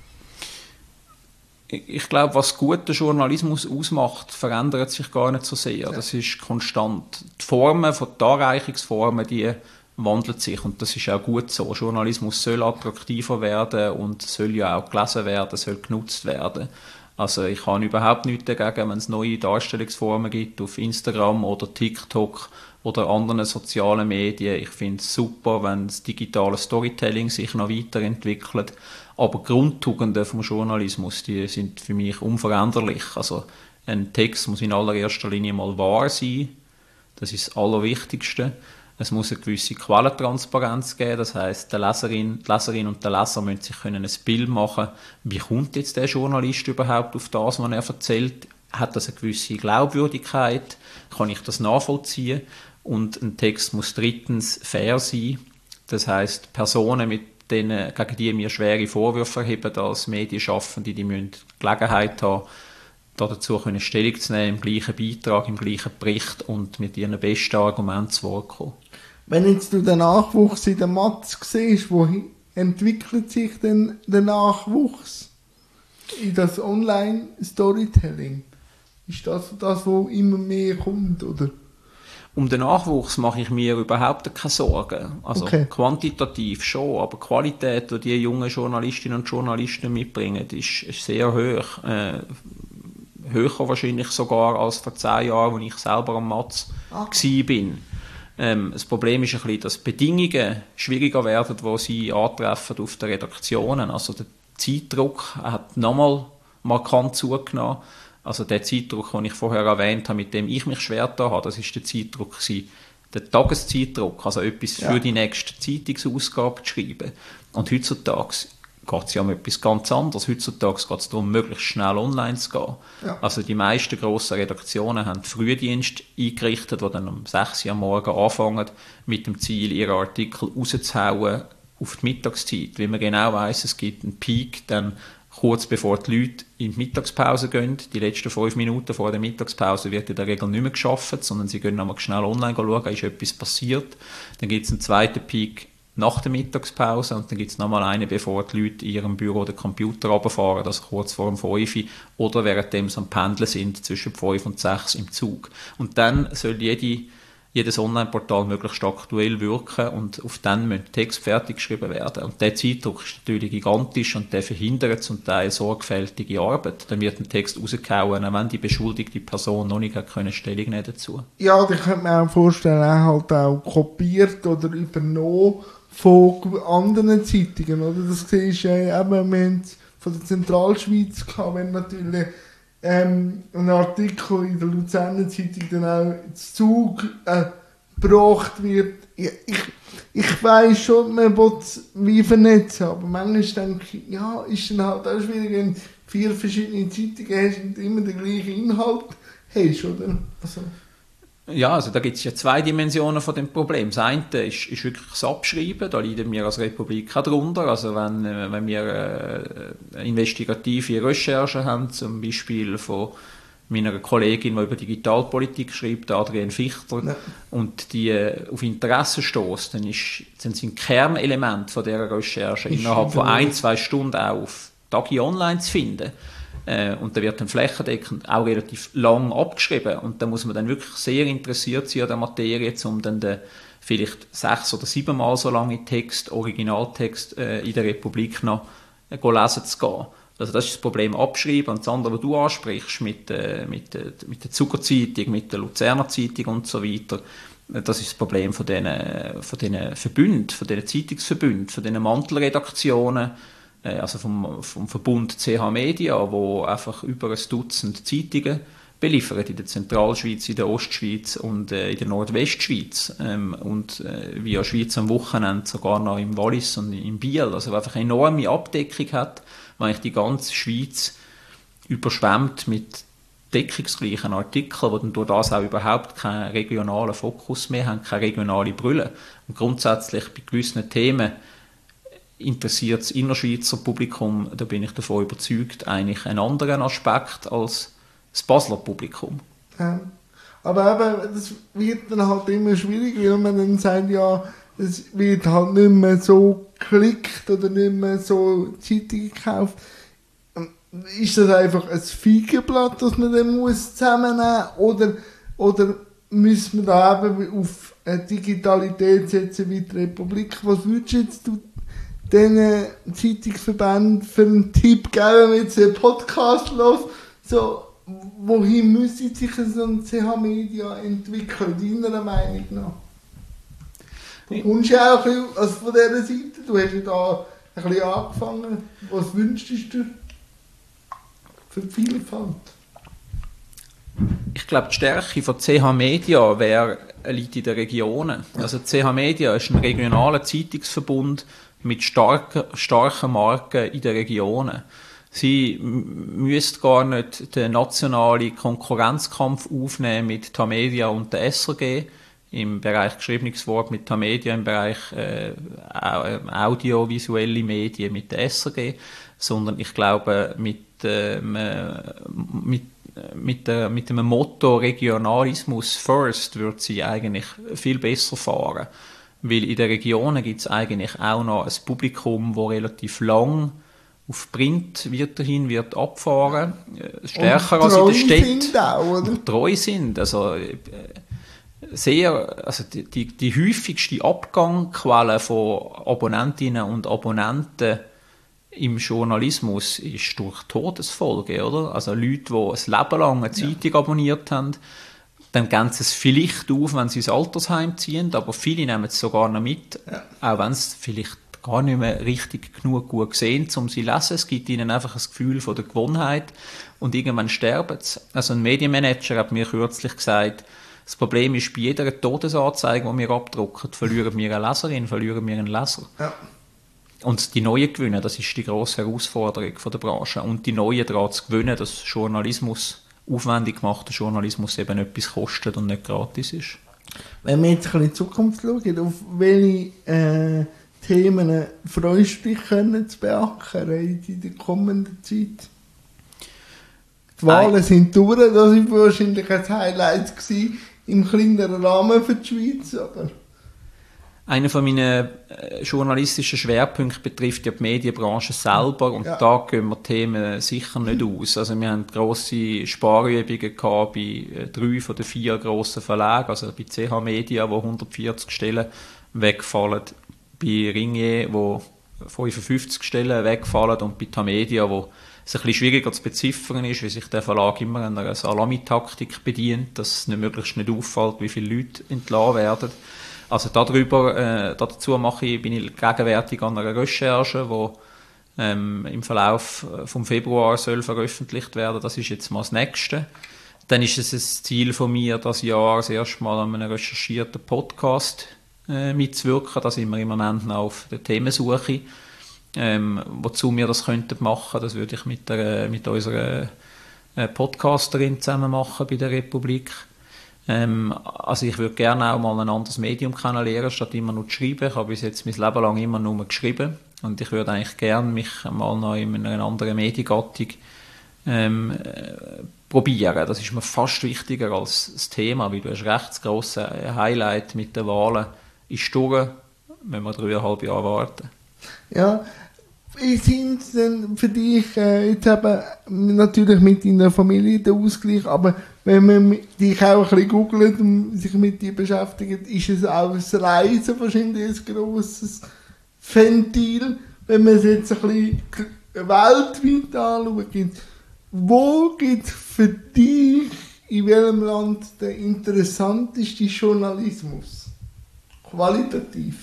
Ich glaube, was guter Journalismus ausmacht, verändert sich gar nicht so sehr. Ja. Das ist konstant. Die Anreichungsformen, die wandelt sich, und das ist auch gut so. Journalismus soll attraktiver werden und soll ja auch gelesen werden, soll genutzt werden. Also ich habe überhaupt nichts dagegen, wenn es neue Darstellungsformen gibt auf Instagram oder TikTok oder anderen sozialen Medien. Ich finde es super, wenn das digitale Storytelling sich noch weiterentwickelt. Aber Grundtugenden vom Journalismus, die sind für mich unveränderlich. Also ein Text muss in allererster Linie mal wahr sein. Das ist das Allerwichtigste. Es muss eine gewisse Quellentransparenz geben. Das heisst, die Leserin und der Leser müssen sich ein Bild machen, wie kommt jetzt der Journalist überhaupt auf das, was er erzählt? Hat das eine gewisse Glaubwürdigkeit? Kann ich das nachvollziehen? Und ein Text muss drittens fair sein. Das heisst, Personen, gegen die wir schwere Vorwürfe erheben als Medienschaffende, die müssen Gelegenheit haben, dazu Stellung zu nehmen, im gleichen Beitrag, im gleichen Bericht und mit ihren besten Argumenten zu Wort kommen. Wenn jetzt du den Nachwuchs in der Matz siehst, wohin entwickelt sich denn der Nachwuchs in das Online-Storytelling? Ist das, was immer mehr kommt, oder? Um den Nachwuchs mache ich mir überhaupt keine Sorgen. Also quantitativ schon, aber die Qualität, die die jungen Journalistinnen und Journalisten mitbringen, ist sehr hoch. Höher wahrscheinlich sogar als vor 10 Jahren, als ich selber am Matz war. Das Problem ist ein bisschen, dass die Bedingungen schwieriger werden, die sie antreffen auf den Redaktionen. Also der Zeitdruck hat nochmal markant zugenommen. Also der Zeitdruck, den ich vorher erwähnt habe, mit dem ich mich schwer getan habe, das war der Zeitdruck, der Tageszeitdruck, also etwas für die nächste Zeitungsausgabe zu schreiben. Und heutzutage geht es ja um etwas ganz anderes. Heutzutage geht es darum, möglichst schnell online zu gehen. Ja. Also die meisten grossen Redaktionen haben Frühdienst eingerichtet, die dann um 6 Uhr am Morgen anfangen, mit dem Ziel, ihre Artikel rauszuhauen auf die Mittagszeit. Weil man genau weiss, es gibt einen Peak, dann kurz bevor die Leute in die Mittagspause gehen. Die letzten 5 Minuten vor der Mittagspause wird in der Regel nicht mehr gearbeitet, sondern sie gehen nochmal schnell online schauen, ist etwas passiert. Dann gibt es einen zweiten Peak nach der Mittagspause und dann gibt es nochmal einen, bevor die Leute in ihrem Büro den Computer runterfahren, also kurz vor dem 5 oder währenddem sie am Pendeln sind, zwischen 5 und 6 im Zug. Und dann soll jedes Online-Portal möglichst aktuell wirken und auf dann müssen Texte fertig geschrieben werden. Und der Zeitdruck ist natürlich gigantisch und der verhindert zum Teil sorgfältige Arbeit. Dann wird ein Text rausgehauen, auch wenn die beschuldigte Person noch nicht Stellung nehmen dazu. Ja, ich könnte mir auch vorstellen, er halt auch kopiert oder übernommen von anderen Zeitungen, oder? Das siehst du ja eben, wir haben es von der Zentralschweiz gehabt, wenn natürlich ein Artikel in der Luzerner Zeitung dann auch ins Zug gebracht wird. Ich weiss schon, man will es wie vernetzen, aber manchmal denke ich, ja, ist dann halt auch schwierig, wenn du 4 verschiedene Zeitungen hast und immer den gleichen Inhalt hast, oder? Also. Ja, also da gibt es ja 2 Dimensionen von dem Problem. Das eine ist wirklich das Abschreiben, da leiden wir als Republik auch drunter. Also wenn wir investigative Recherchen haben, zum Beispiel von meiner Kollegin, die über Digitalpolitik schreibt, Adrienne Fichter, und die auf Interesse stößt, dann sind ein Kernelement von dieser Recherche innerhalb von 1-2 Stunden auch auf Tagi Online zu finden. Und da wird dann flächendeckend auch relativ lang abgeschrieben. Und da muss man dann wirklich sehr interessiert sein an der Materie, um dann den vielleicht 6 oder 7 Mal so lange Text, Originaltext in der Republik noch lesen zu gehen. Also das ist das Problem Abschreiben. Und das andere, was du ansprichst mit der Zuckerzeitung, mit der Luzerner Zeitung und so weiter, das ist das Problem von diesen Verbünden, von diesen Zeitungsverbünden, von diesen Mantelredaktionen, also vom Verbund CH Media, wo einfach über 1 Dutzend Zeitungen beliefert in der Zentralschweiz, in der Ostschweiz und in der Nordwestschweiz und via Schweiz am Wochenende sogar noch im Wallis und in Biel, also einfach eine enorme Abdeckung hat, weil eigentlich die ganze Schweiz überschwemmt mit deckungsgleichen Artikeln, die dann durch das auch überhaupt keinen regionalen Fokus mehr haben, keine regionale Brille. Und grundsätzlich bei gewissen Themen interessiert das Innerschweizer Publikum, da bin ich davon überzeugt, eigentlich einen anderen Aspekt als das Basler Publikum. Ja. Aber eben, das wird dann halt immer schwierig, weil man dann sagt, ja, es wird halt nicht mehr so geklickt oder nicht mehr so Zeitungen gekauft. Ist das einfach ein Feigenblatt, das man dann zusammennehmen muss? Oder müssen wir da eben auf eine Digitalität setzen wie die Republik? Was würdest jetzt du diesen Zeitungsverbänden für einen Tipp geben, wenn jetzt einen Podcast los? So, wohin müsste sich so ein CH Media entwickeln, deiner Meinung nach? Du kommst ja auch ein bisschen, also von dieser Seite, du hast ja da ein bisschen angefangen. Was wünschst du dir für die Vielfalt? Ich glaube, die Stärke von CH Media liegt in den Regionen. Also CH Media ist ein regionaler Zeitungsverbund mit starken Marken in den Regionen. Sie müsste gar nicht den nationalen Konkurrenzkampf aufnehmen mit Tamedia und der SRG, im Bereich geschriebenes Wort mit Tamedia, im Bereich audiovisuelle Medien mit der SRG, sondern ich glaube, mit dem Motto Regionalismus first wird sie eigentlich viel besser fahren. Weil in den Regionen gibt es eigentlich auch noch ein Publikum, das relativ lang auf Print weiterhin wird abfahren, stärker als in den Städten. Sind auch, oder? Und treu sind. Also, also die häufigste Abgangquelle von Abonnentinnen und Abonnenten im Journalismus ist durch Todesfolge, oder? Also Leute, die ein Leben lang eine Zeitung abonniert haben, dann geben sie es vielleicht auf, wenn sie ins Altersheim ziehen, aber viele nehmen es sogar noch mit, auch wenn sie es vielleicht gar nicht mehr richtig genug gut sehen, um sie zu lesen. Es gibt ihnen einfach ein Gefühl von der Gewohnheit und irgendwann sterben sie. Also ein Medienmanager hat mir kürzlich gesagt, das Problem ist, bei jeder Todesanzeige, die wir abdrucken, verlieren wir eine Leserin, verlieren wir einen Leser. Ja. Und die Neuen gewinnen, das ist die grosse Herausforderung der Branche. Und die Neuen daran zu gewinnen, dass Journalismus, aufwendig gemachter Journalismus eben etwas kostet und nicht gratis ist. Wenn wir jetzt ein bisschen in die Zukunft schauen, auf welche Themen freust du dich zu beackern in der kommenden Zeit? Die Wahlen sind durch, das war wahrscheinlich ein Highlight gewesen, im kleineren Rahmen für die Schweiz. Aber Einer von meinen journalistischen Schwerpunkte betrifft ja die Medienbranche selber und da gehen wir Themen sicher nicht aus. Also wir haben grosse Sparübungen gehabt bei 3 von den 4 grossen Verlagen, also bei CH Media, wo 140 Stellen wegfallen, bei Ringier, wo 55 Stellen wegfallen und bei Tamedia, wo es ein bisschen schwieriger zu beziffern ist, weil sich der Verlag immer einer Salamitaktik bedient, dass es möglichst nicht auffällt, wie viele Leute entlassen werden. Also dazu bin ich gegenwärtig an einer Recherche, die im Verlauf vom Februar soll veröffentlicht werden. Das ist jetzt mal das Nächste. Dann ist es ein Ziel von mir, das Jahr das erste Mal an einem recherchierten Podcast mitzuwirken. Da sind wir im Moment noch auf der Themensuche. Wozu wir das könnten machen, das würde ich mit unserer Podcasterin zusammen machen bei der Republik. Also ich würde gerne auch mal ein anderes Medium kennenlernen, statt immer nur zu schreiben. Ich habe bis jetzt mein Leben lang immer nur geschrieben und ich würde eigentlich gerne mich mal noch in einer anderen Mediengattung probieren. Das ist mir fast wichtiger als das Thema, weil du hast recht, das grosse Highlight mit den Wahlen ist durch, wenn wir 3,5 Jahre warten. Ja, wie sind denn für dich jetzt eben natürlich mit deiner Familie der Ausgleich, aber wenn man dich auch ein bisschen googelt und sich mit dir beschäftigt, ist es auch das Reisen wahrscheinlich ein grosses Ventil, wenn man es jetzt ein bisschen weltweit anschaut. Wo gibt es für dich in welchem Land den interessanteste Journalismus? Qualitativ?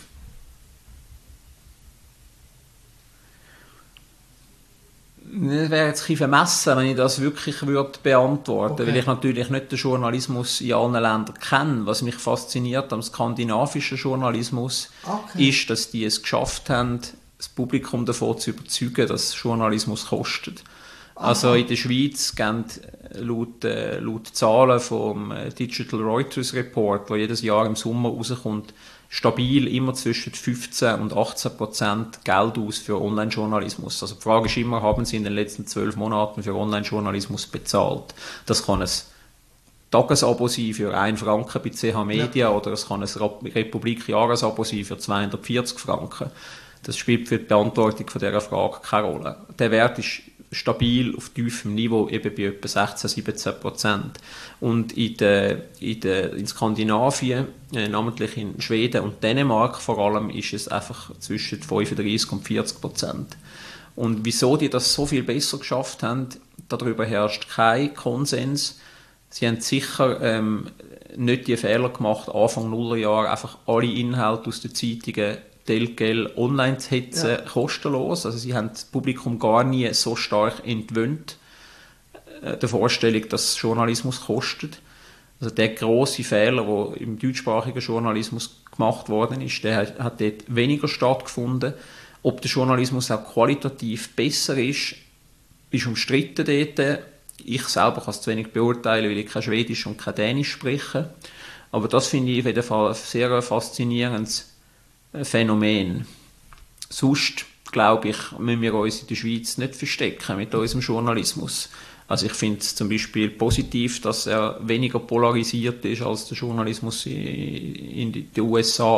Das wäre jetzt ein bisschen vermessen, wenn ich das wirklich beantworten würde, weil ich natürlich nicht den Journalismus in allen Ländern kenne. Was mich fasziniert am skandinavischen Journalismus ist, dass die es geschafft haben, das Publikum davon zu überzeugen, dass Journalismus kostet. Also in der Schweiz gehen laut Zahlen vom Digital Reuters Report, der jedes Jahr im Sommer rauskommt, stabil immer zwischen 15% und 18% Geld aus für Online-Journalismus. Also die Frage ist immer, haben Sie in den letzten 12 Monaten für Online-Journalismus bezahlt? Das kann ein Tagesabo sein für 1 Franken bei CH Media oder es kann ein Republik-Jahresabo sein für 240 Franken. Das spielt für die Beantwortung von dieser Frage keine Rolle. Der Wert ist stabil auf tiefem Niveau, eben bei etwa 16-17%. Und in Skandinavien, namentlich in Schweden und Dänemark vor allem, ist es einfach zwischen 35 und 40%. Und wieso die das so viel besser geschafft haben, darüber herrscht kein Konsens. Sie haben sicher nicht die Fehler gemacht, Anfang Nullerjahr einfach alle Inhalte aus den Zeitungen telgel online zu hetzen, kostenlos. Also sie haben das Publikum gar nie so stark entwöhnt der Vorstellung, dass Journalismus kostet. Also der grosse Fehler, der im deutschsprachigen Journalismus gemacht worden ist, der hat dort weniger stattgefunden. Ob der Journalismus auch qualitativ besser ist umstritten dort. Ich selber kann es zu wenig beurteilen, weil ich kein Schwedisch und kein Dänisch spreche. Aber das finde ich auf jeden Fall ein sehr faszinierendes Phänomen. Sonst, glaube ich, müssen wir uns in der Schweiz nicht verstecken mit unserem Journalismus. Also ich finde es zum Beispiel positiv, dass er weniger polarisiert ist als der Journalismus in den USA,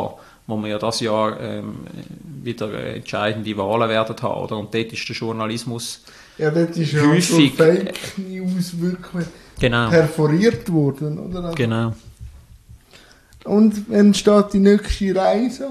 wo wir ja dieses Jahr wieder entscheidende Wahlen werden haben, oder? Und dort ist der Journalismus dort ist ja häufig so Fake News wirklich genau. perforiert worden, oder? Also, Genau. und wenn steht die nächste Reise?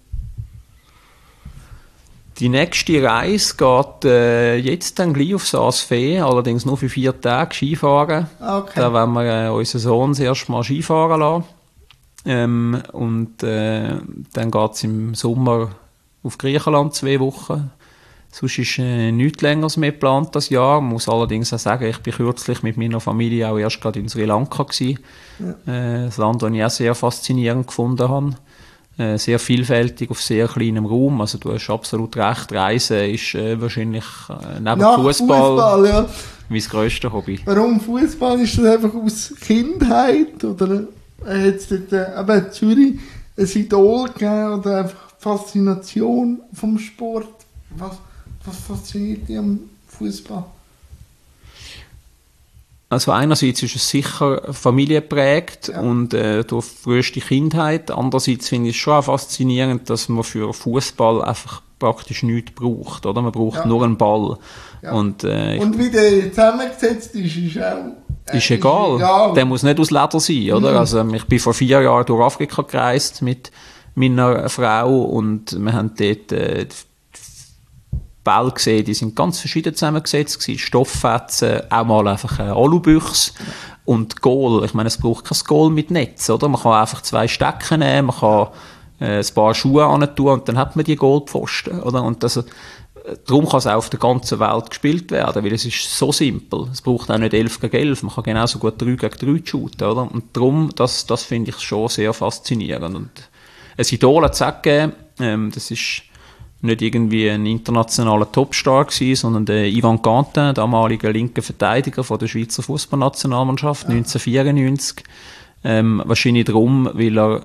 Die nächste Reise geht jetzt dann gleich auf Saas-Fee, allerdings nur für 4 Tage Skifahren. Okay. Da wollen wir unseren Sohn das erste Mal Skifahren lassen. Und dann geht es im Sommer auf Griechenland 2 Wochen. Sonst ist nichts Längeres mehr geplant das Jahr. Ich muss allerdings auch sagen, ich bin kürzlich mit meiner Familie auch erst gerade in Sri Lanka gewesen. Ja. Das Land, das ich auch sehr faszinierend gefunden habe. Sehr vielfältig auf sehr kleinem Raum. Also du hast absolut recht, Reisen ist wahrscheinlich neben Fußball ja. mein grösstes Hobby. Warum Fußball? Ist das einfach aus Kindheit? Oder hat es dort in Zürich ein Idol gegeben? Oder einfach Faszination vom Sport? Was fasziniert dich am Fußball? Also einerseits ist es sicher familiengeprägt und durch früheste Kindheit. Andererseits finde ich es schon auch faszinierend, dass man für Fußball einfach praktisch nichts braucht, oder? Man braucht nur einen Ball. Ja. Und wie der zusammengesetzt ist auch... ist egal. Der muss nicht aus Leder sein, oder? Also ich bin vor 4 Jahren durch Afrika gereist mit meiner Frau und wir haben dort Bälle gesehen, die sind ganz verschieden zusammengesetzt gewesen. Stofffetzen, auch mal einfach eine Alubüchse und Goal. Ich meine, es braucht kein Goal mit Netz, oder? Man kann einfach 2 Stecken nehmen, man kann ein paar Schuhe antun und dann hat man die Goalpfosten, oder? Und das, darum kann es auch auf der ganzen Welt gespielt werden, weil es ist so simpel. Es braucht auch nicht 11 gegen 11, man kann genauso gut 3 gegen 3 shooten, oder? Und darum, das finde ich schon sehr faszinierend. Und ein Idol hat es auch gegeben, das ist nicht irgendwie ein internationaler Topstar gewesen, sondern der Yvan Quentin, damaliger linker Verteidiger von der Schweizer Fußballnationalmannschaft, 1994. Wahrscheinlich darum, weil er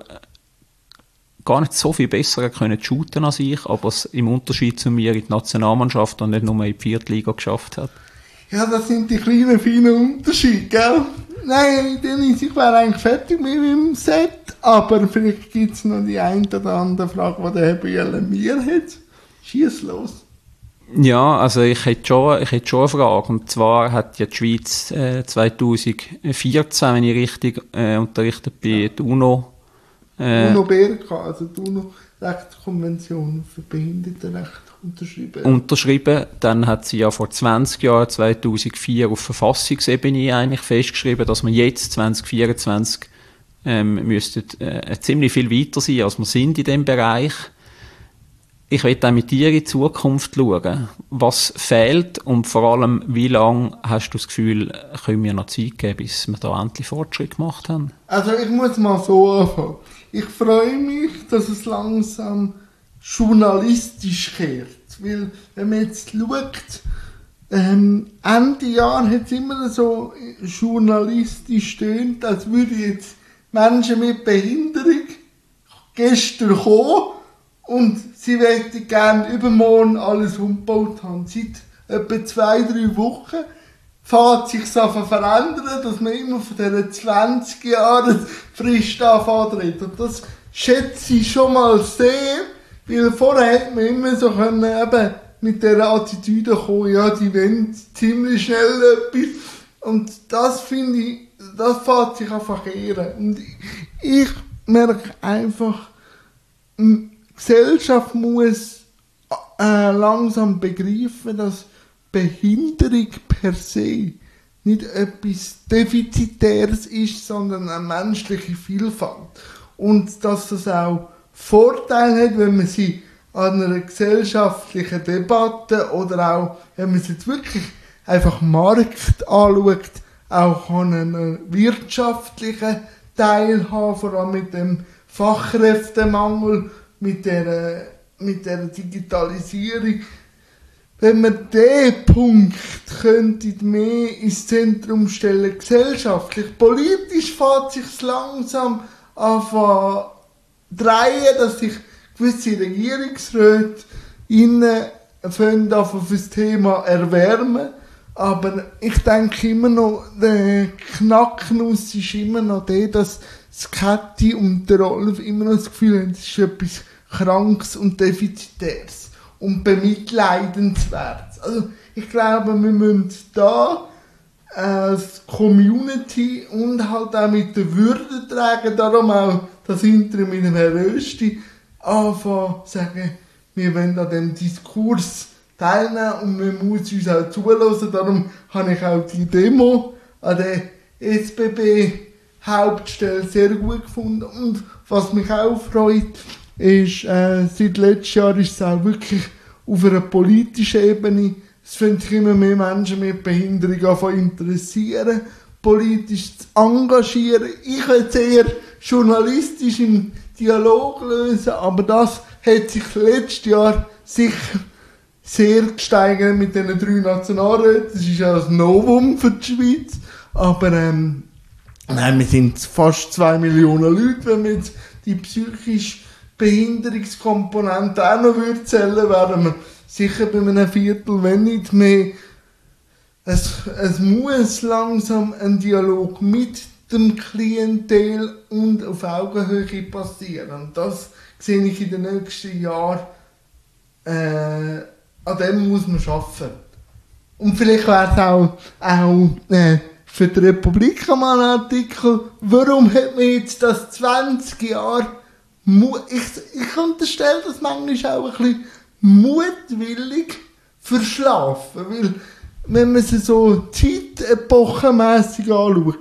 gar nicht so viel besser können shooten als ich, aber es im Unterschied zu mir in die Nationalmannschaft und nicht nur in die Viertliga geschafft hat. Ja, das sind die kleinen, feinen Unterschiede, gell? Nein, Dennis, ich wäre eigentlich fertig mit meinem Set, aber vielleicht gibt es noch die eine oder andere Frage, die der Herr Bühler mir hat. Schieß los. Ja, also ich hätte schon eine Frage. Und zwar hat ja die Schweiz 2014, wenn ich richtig unterrichtet bin, die UNO UNO-BRK, also die UNO-Rechtskonvention für Behindertenrechte unterschrieben. Dann hat sie ja vor 20 Jahren, 2004, auf Verfassungsebene eigentlich festgeschrieben, dass wir jetzt, 2024, müssten ziemlich viel weiter sein, als wir sind in diesem Bereich. Ich möchte auch mit dir in die Zukunft schauen. Was fehlt und vor allem, wie lange hast du das Gefühl, können wir noch Zeit geben, bis wir da endlich Fortschritt gemacht haben? Also ich muss mal so anfangen. Ich freue mich, dass es langsam journalistisch kehrt. Weil, wenn man jetzt schaut, Ende Jahr hat es immer so journalistisch tönt, als würde jetzt Menschen mit Behinderung gestern kommen und sie möchten gerne übermorgen alles umgebaut haben. Seit etwa 2-3 Wochen fängt sich so verändern, dass man immer von diesen 20 Jahren frisch anfängt reden. Und das schätze ich schon mal sehr, weil vorher hätte man immer so können, eben mit dieser Attitüde kommen, ja, die wollen ziemlich schnell etwas. Und das finde ich, das fängt sich einfach ehren. Und ich merke einfach, die Gesellschaft muss langsam begreifen, dass Behinderung per se nicht etwas Defizitäres ist, sondern eine menschliche Vielfalt. Und dass das auch Vorteile hat, wenn man sie an einer gesellschaftlichen Debatte oder auch, wenn man es jetzt wirklich einfach Markt anschaut, auch an einem wirtschaftlichen Teil haben, vor allem mit dem Fachkräftemangel, mit der Digitalisierung. Wenn man diesen Punkt könnte mehr ins Zentrum stellen, gesellschaftlich, politisch fährt sich langsam anfangen drehen, dass sich gewisse Regierungsräte für das Thema erwärmen. Aber ich denke immer noch, der Knacknuss ist immer noch der, dass Skepti und der Rolf immer noch das Gefühl haben, es ist etwas Krankes und Defizitäres und Bemitleidenswertes. Also ich glaube, wir müssen da als Community und halt auch mit der Würde tragen, darum auch das Intro mit dem Herrn Rösti anfangen zu sagen, wir wollen an diesem Diskurs teilnehmen und man muss uns auch zulassen. Darum habe ich auch die Demo an der SBB-Hauptstelle sehr gut gefunden. Und was mich auch freut, ist, seit letztem Jahr ist es auch wirklich auf einer politischen Ebene. Es finden sich immer mehr Menschen mit Behinderung anfangen interessieren, politisch zu engagieren. Ich will es eher journalistisch im Dialog lösen, aber das hat sich letztes Jahr sicher sehr gesteigert mit diesen 3 Nationalräten. Das ist ja ein Novum für die Schweiz. Aber nein, wir sind fast 2 Millionen Leute, wenn wir jetzt die psychische Behinderungskomponente auch noch zählen würden, wären wir sicher bei einem Viertel, wenn nicht mehr. Es muss langsam ein Dialog mit dem Klientel und auf Augenhöhe passieren. Und das sehe ich in den nächsten Jahren. An dem muss man arbeiten. Und vielleicht wäre es auch für die Republik mal ein Artikel, warum hat man jetzt das 20 Jahre ich unterstelle das manchmal auch ein bisschen mutwillig verschlafen, weil wenn man es so zeitepochenmässig anschaut,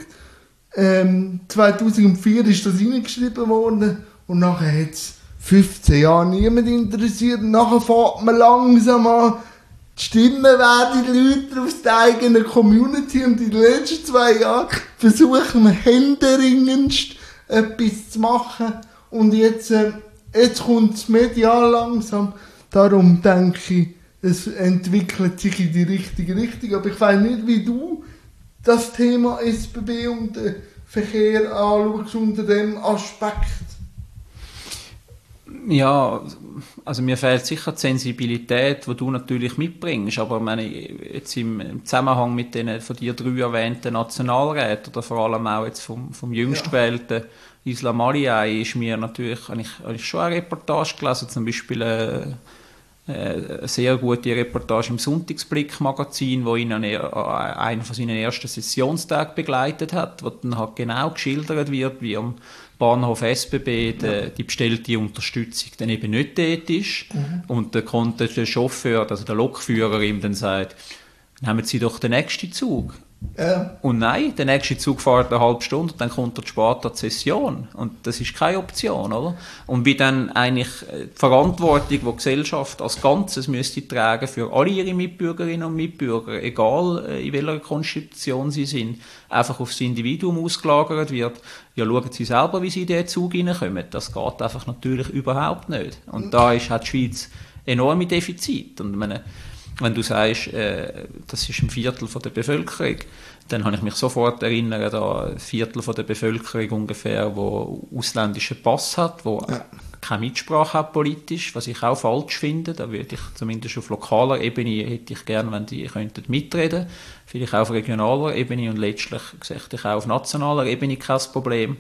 2004 ist das reingeschrieben worden und nachher hat es 15 Jahre niemand interessiert und nachher fährt man langsam an, die Stimmen werden Leute aus der eigenen Community und in den letzten 2 Jahren versuchen wir händeringend etwas zu machen und jetzt kommt es medial langsam, darum denke ich, es entwickelt sich in die richtige Richtung, aber ich weiß nicht, wie du das Thema SBB und den Verkehr anschaust unter dem Aspekt. Ja, also mir fehlt sicher die Sensibilität, die du natürlich mitbringst, aber ich meine, jetzt im Zusammenhang mit den von dir 3 erwähnten Nationalräten oder vor allem auch jetzt vom jüngst gewählten Islam Aliay ist mir natürlich, habe ich schon eine Reportage gelesen, zum Beispiel eine sehr gute Reportage im Sonntagsblick-Magazin, wo ihn an einen von seinen ersten Sessionstagen begleitet hat, wo dann halt genau geschildert wird, wie am Bahnhof SBB die bestellte Unterstützung dann eben nicht dort ist und der Chauffeur, also der Lokführer ihm dann sagt, nehmen Sie doch den nächsten Zug. Ja. Und nein, der nächste Zug fährt eine halbe Stunde und dann kommt er später die Session. Und das ist keine Option, oder? Und wie dann eigentlich die Verantwortung, die die Gesellschaft als Ganzes müsste tragen für alle ihre Mitbürgerinnen und Mitbürger, egal in welcher Konstitution sie sind, einfach aufs Individuum ausgelagert wird. Ja, schauen Sie selber, wie Sie in diesen Zug reinkommen. Das geht einfach natürlich überhaupt nicht. Und da hat die Schweiz enorme Defizite. Und wenn du sagst, das ist ein Viertel von der Bevölkerung, dann habe ich mich sofort erinnert an ein Viertel von der Bevölkerung ungefähr, wo ausländischen Pass hat, wo keine Mitsprache hat politisch, was ich auch falsch finde. Da würde ich zumindest auf lokaler Ebene hätte ich gerne, wenn die könnten mitreden, vielleicht auch auf regionaler Ebene und letztlich gesagt ich auch auf nationaler Ebene kein Problem.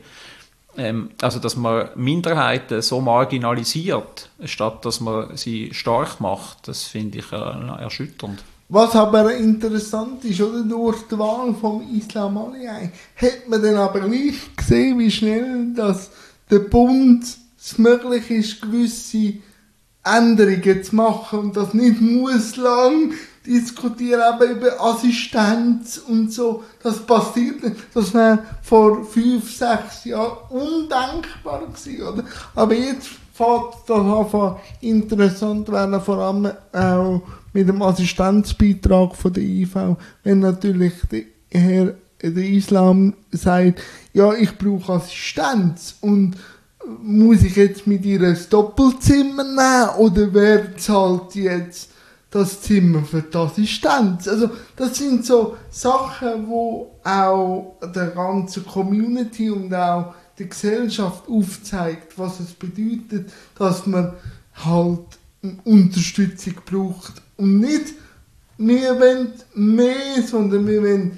Also, dass man Minderheiten so marginalisiert, statt dass man sie stark macht, das finde ich erschütternd. Was aber interessant ist, oder, durch die Wahl von Islam Aliay, hat man dann aber gleich gesehen, wie schnell dass der Bund es möglich ist, gewisse Änderungen zu machen und das nicht muss lang diskutieren, eben über Assistenz und so. Das passiert nicht. Das wäre vor 5, 6 Jahren undenkbar gewesen, oder? Aber jetzt fängt das an interessant werden, vor allem auch mit dem Assistenzbeitrag von der IV. Wenn natürlich der Islam sagt, ja, ich brauche Assistenz und muss ich jetzt mit ihr ein Doppelzimmer nehmen oder wer zahlt jetzt das Zimmer für die Assistenz? Also das sind so Sachen, wo auch der ganzen Community und auch der Gesellschaft aufzeigt, was es bedeutet, dass man halt eine Unterstützung braucht und nicht wir wollen mehr, sondern wir wollen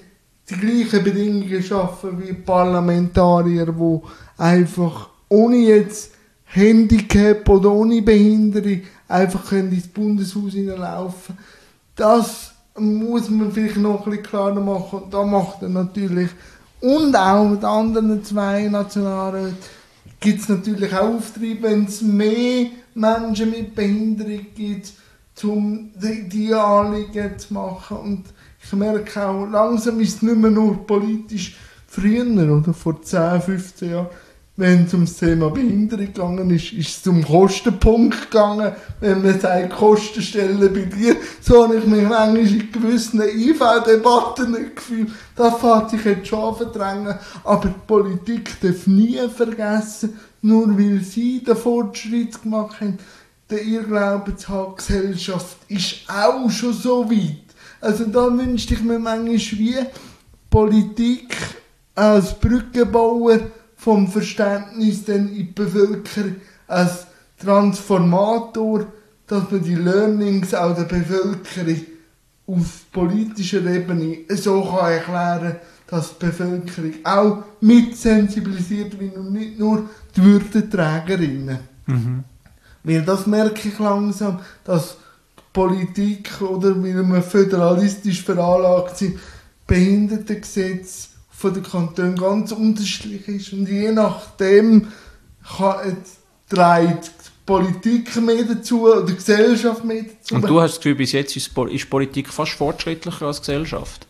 die gleichen Bedingungen schaffen wie Parlamentarier, die einfach ohne jetzt Handicap oder ohne Behinderung einfach ins Bundeshaus hineinlaufen. Das muss man vielleicht noch ein bisschen klarer machen. Und da macht er natürlich, und auch mit anderen 2 Nationalräten, gibt es natürlich auch Auftrieb, wenn es mehr Menschen mit Behinderung gibt, um die Anliegen zu machen. Und ich merke auch, langsam ist es nicht mehr nur politisch. Früher, oder vor 10, 15 Jahren, wenn es um das Thema Behinderung gegangen ist, ist es um Kostenpunkt gegangen. Wenn man sagt, Kostenstellen bei dir, so habe ich mich manchmal in gewissen IV-Debatten nicht gefühlt. Das fängt sich jetzt schon an verdrängen. Aber die Politik darf nie vergessen, nur weil sie den Fortschritt gemacht haben, den Irrglauben zu haben, die Gesellschaft ist auch schon so weit. Also da wünschte ich mir manchmal wie Politik als Brückenbauer vom Verständnis dann in die Bevölkerung als Transformator, dass man die Learnings auch der Bevölkerung auf politischer Ebene so kann erklären, dass die Bevölkerung auch mitsensibilisiert wird und nicht nur die Würdenträgerinnen. Mhm. Weil das merke ich langsam, dass Politik oder wie wir föderalistisch veranlagt sind, Behindertengesetze von den Kantonen ganz unterschiedlich ist. Und je nachdem trägt die Politik mehr dazu oder die Gesellschaft mehr dazu. Und du hast das Gefühl, bis jetzt ist Politik fast fortschrittlicher als Gesellschaft?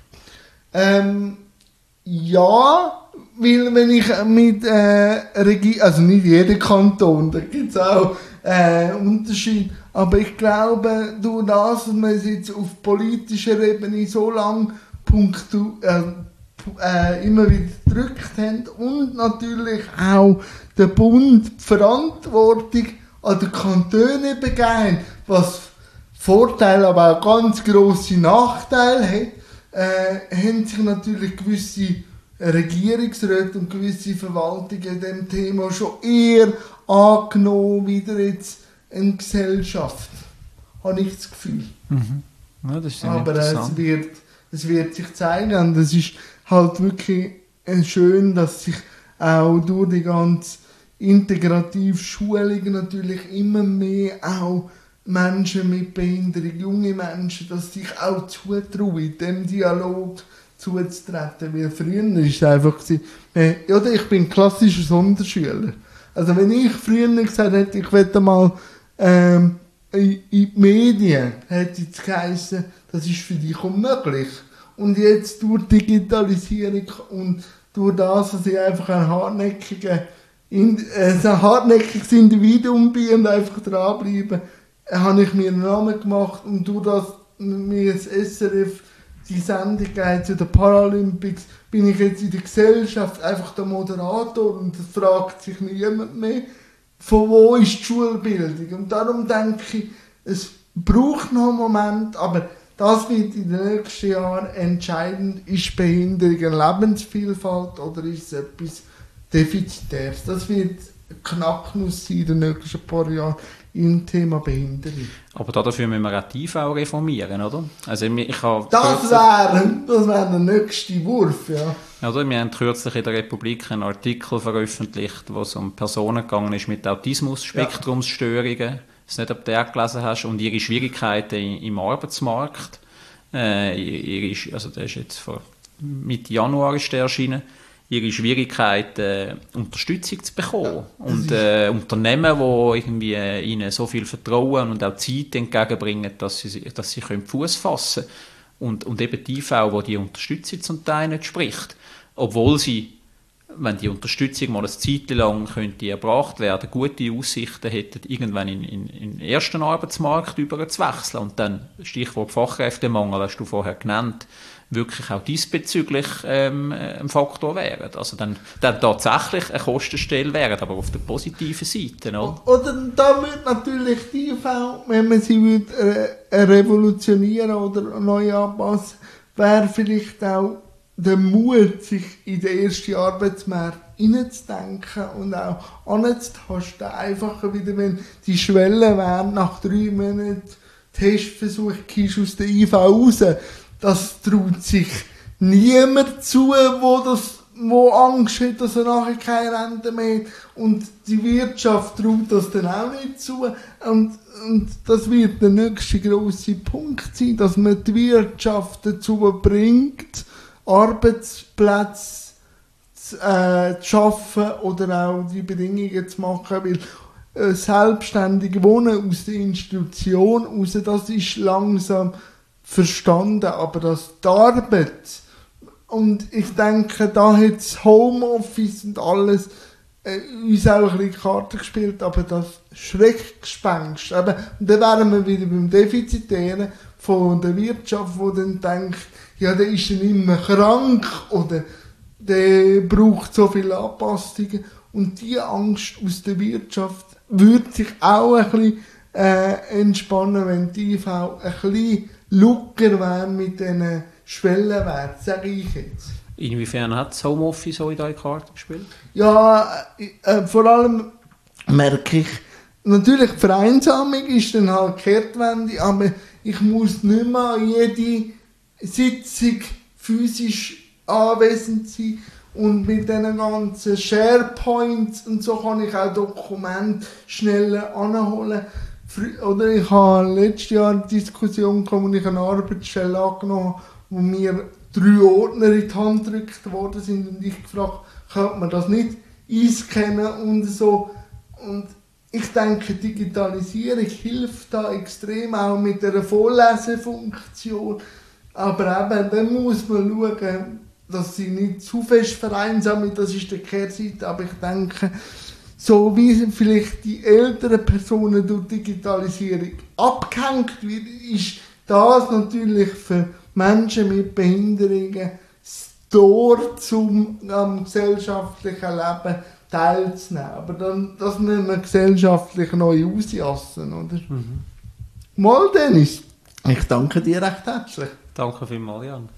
Ja, weil wenn ich mit also nicht jeder Kanton, da gibt es auch Unterschiede, aber ich glaube, durch das, dass wir es jetzt auf politischer Ebene so lange immer wieder gedrückt haben und natürlich auch der Bund die Verantwortung an den Kantonen übergeben, was Vorteile, aber auch ganz grosse Nachteile hat, haben sich natürlich gewisse Regierungsräte und gewisse Verwaltungen dem Thema schon eher angenommen, wieder jetzt in Gesellschaft. Habe ich das Gefühl. Mhm. Ja, das ist aber es wird sich zeigen, und es ist halt wirklich schön, dass sich auch durch die ganze integrative Schulung natürlich immer mehr auch Menschen mit Behinderung, junge Menschen, dass sich auch zutrauen, in diesem Dialog zuzutreten. Weil früher war es einfach, oder ich bin klassischer Sonderschüler. Also wenn ich früher gesagt hätte, ich möchte mal in die Medien, hätte es geheißen, das ist für dich unmöglich. Und jetzt durch Digitalisierung und durch das, dass ich einfach ein hartnäckiges Individuum bin und einfach dranbleibe, habe ich mir einen Namen gemacht und durch das mir das SRF die Sendung geht zu den Paralympics, bin ich jetzt in der Gesellschaft einfach der Moderator und es fragt sich niemand mehr, von wo ist die Schulbildung. Und darum denke ich, es braucht noch einen Moment, aber das wird in den nächsten Jahren entscheidend. Ist Behinderung eine Lebensvielfalt oder ist es etwas Defizitäres? Das wird ein Knacknuss sein in den nächsten paar Jahren im Thema Behinderung. Aber dafür müssen wir auch die TV reformieren, oder? Also ich habe das wäre der nächste Wurf, ja. Also wir haben kürzlich in der Republik einen Artikel veröffentlicht, wo es um Personen gegangen ist mit Autismus-Spektrumsstörungen. Das nicht, ob du den gelesen hast, und ihre Schwierigkeiten im Arbeitsmarkt. Also der ist jetzt Mitte Januar ist der erschienen. Ihre Schwierigkeiten, Unterstützung zu bekommen. Und Unternehmen, die irgendwie ihnen so viel Vertrauen und auch Zeit entgegenbringen, dass sie Fuß fassen können. Und eben die IV, die die Unterstützung zum Teil nicht spricht. Obwohl sie, wenn die Unterstützung mal eine Zeit lang könnte erbracht werden, gute Aussichten hätten, irgendwann in den ersten Arbeitsmarkt überzuwechseln. Und dann, Stichwort Fachkräftemangel, hast du vorher genannt, wirklich auch diesbezüglich ein Faktor wären. Also dann tatsächlich eine Kostenstelle wären, aber auf der positiven Seite. Oder da wird natürlich die IV, wenn man sie revolutionieren oder neu anpassen, wäre vielleicht auch der Mut, sich in den ersten Arbeitsmarkt hineinzudenken und auch anzutasten. Einfacher wieder, wenn die Schwelle wäre, nach 3 Monaten Testversuch, gehst aus der IV raus. Das traut sich niemand zu, wo Angst hat, dass er nachher keine Rente mehr hat. Und die Wirtschaft traut das dann auch nicht zu. Und das wird der nächste grosse Punkt sein, dass man die Wirtschaft dazu bringt, Arbeitsplätze zu schaffen oder auch die Bedingungen zu machen, weil selbstständig wohnen aus der Institution raus, das ist langsam verstanden, aber das die Arbeit, und ich denke, da hat das Homeoffice und alles uns auch ein bisschen Karten gespielt, aber das Schreckgespenst, eben, und dann wären wir wieder beim Defizitären von der Wirtschaft, wo dann denkt, ja, der ist dann immer krank oder der braucht so viele Anpassungen, und die Angst aus der Wirtschaft würde sich auch ein bisschen entspannen, wenn die IV ein bisschen locker wäre mit diesen Schwellenwerten, sage ich jetzt. Inwiefern hat das Homeoffice so in deine Karte gespielt? Ja, vor allem merke ich, natürlich die Vereinsamung ist dann halt Kehrtwende, aber ich muss nicht mehr an jede Sitzung physisch anwesend sein, und mit diesen ganzen SharePoints und so kann ich auch Dokumente schneller anholen. Oder ich habe letztes Jahr eine Diskussion gehabt, wo ich eine Arbeitsstelle angenommen habe, wo mir 3 Ordner in die Hand gedrückt worden sind, und ich gefragt, könnte man das nicht einscannen und so. Und ich denke, Digitalisierung hilft da extrem, auch mit der Vorlesefunktion. Aber eben, dann muss man schauen, dass sie nicht zu fest vereinsamen, das ist die Kehrseite. Aber ich denke, so wie vielleicht die älteren Personen durch Digitalisierung abgehängt wird, ist das natürlich für Menschen mit Behinderungen das Tor zum gesellschaftlichen Leben teilzunehmen. Aber dann, das müssen wir gesellschaftlich neu ausjassen, oder? Mal, Dennis, ich danke dir recht herzlich. Danke vielmals, Jan.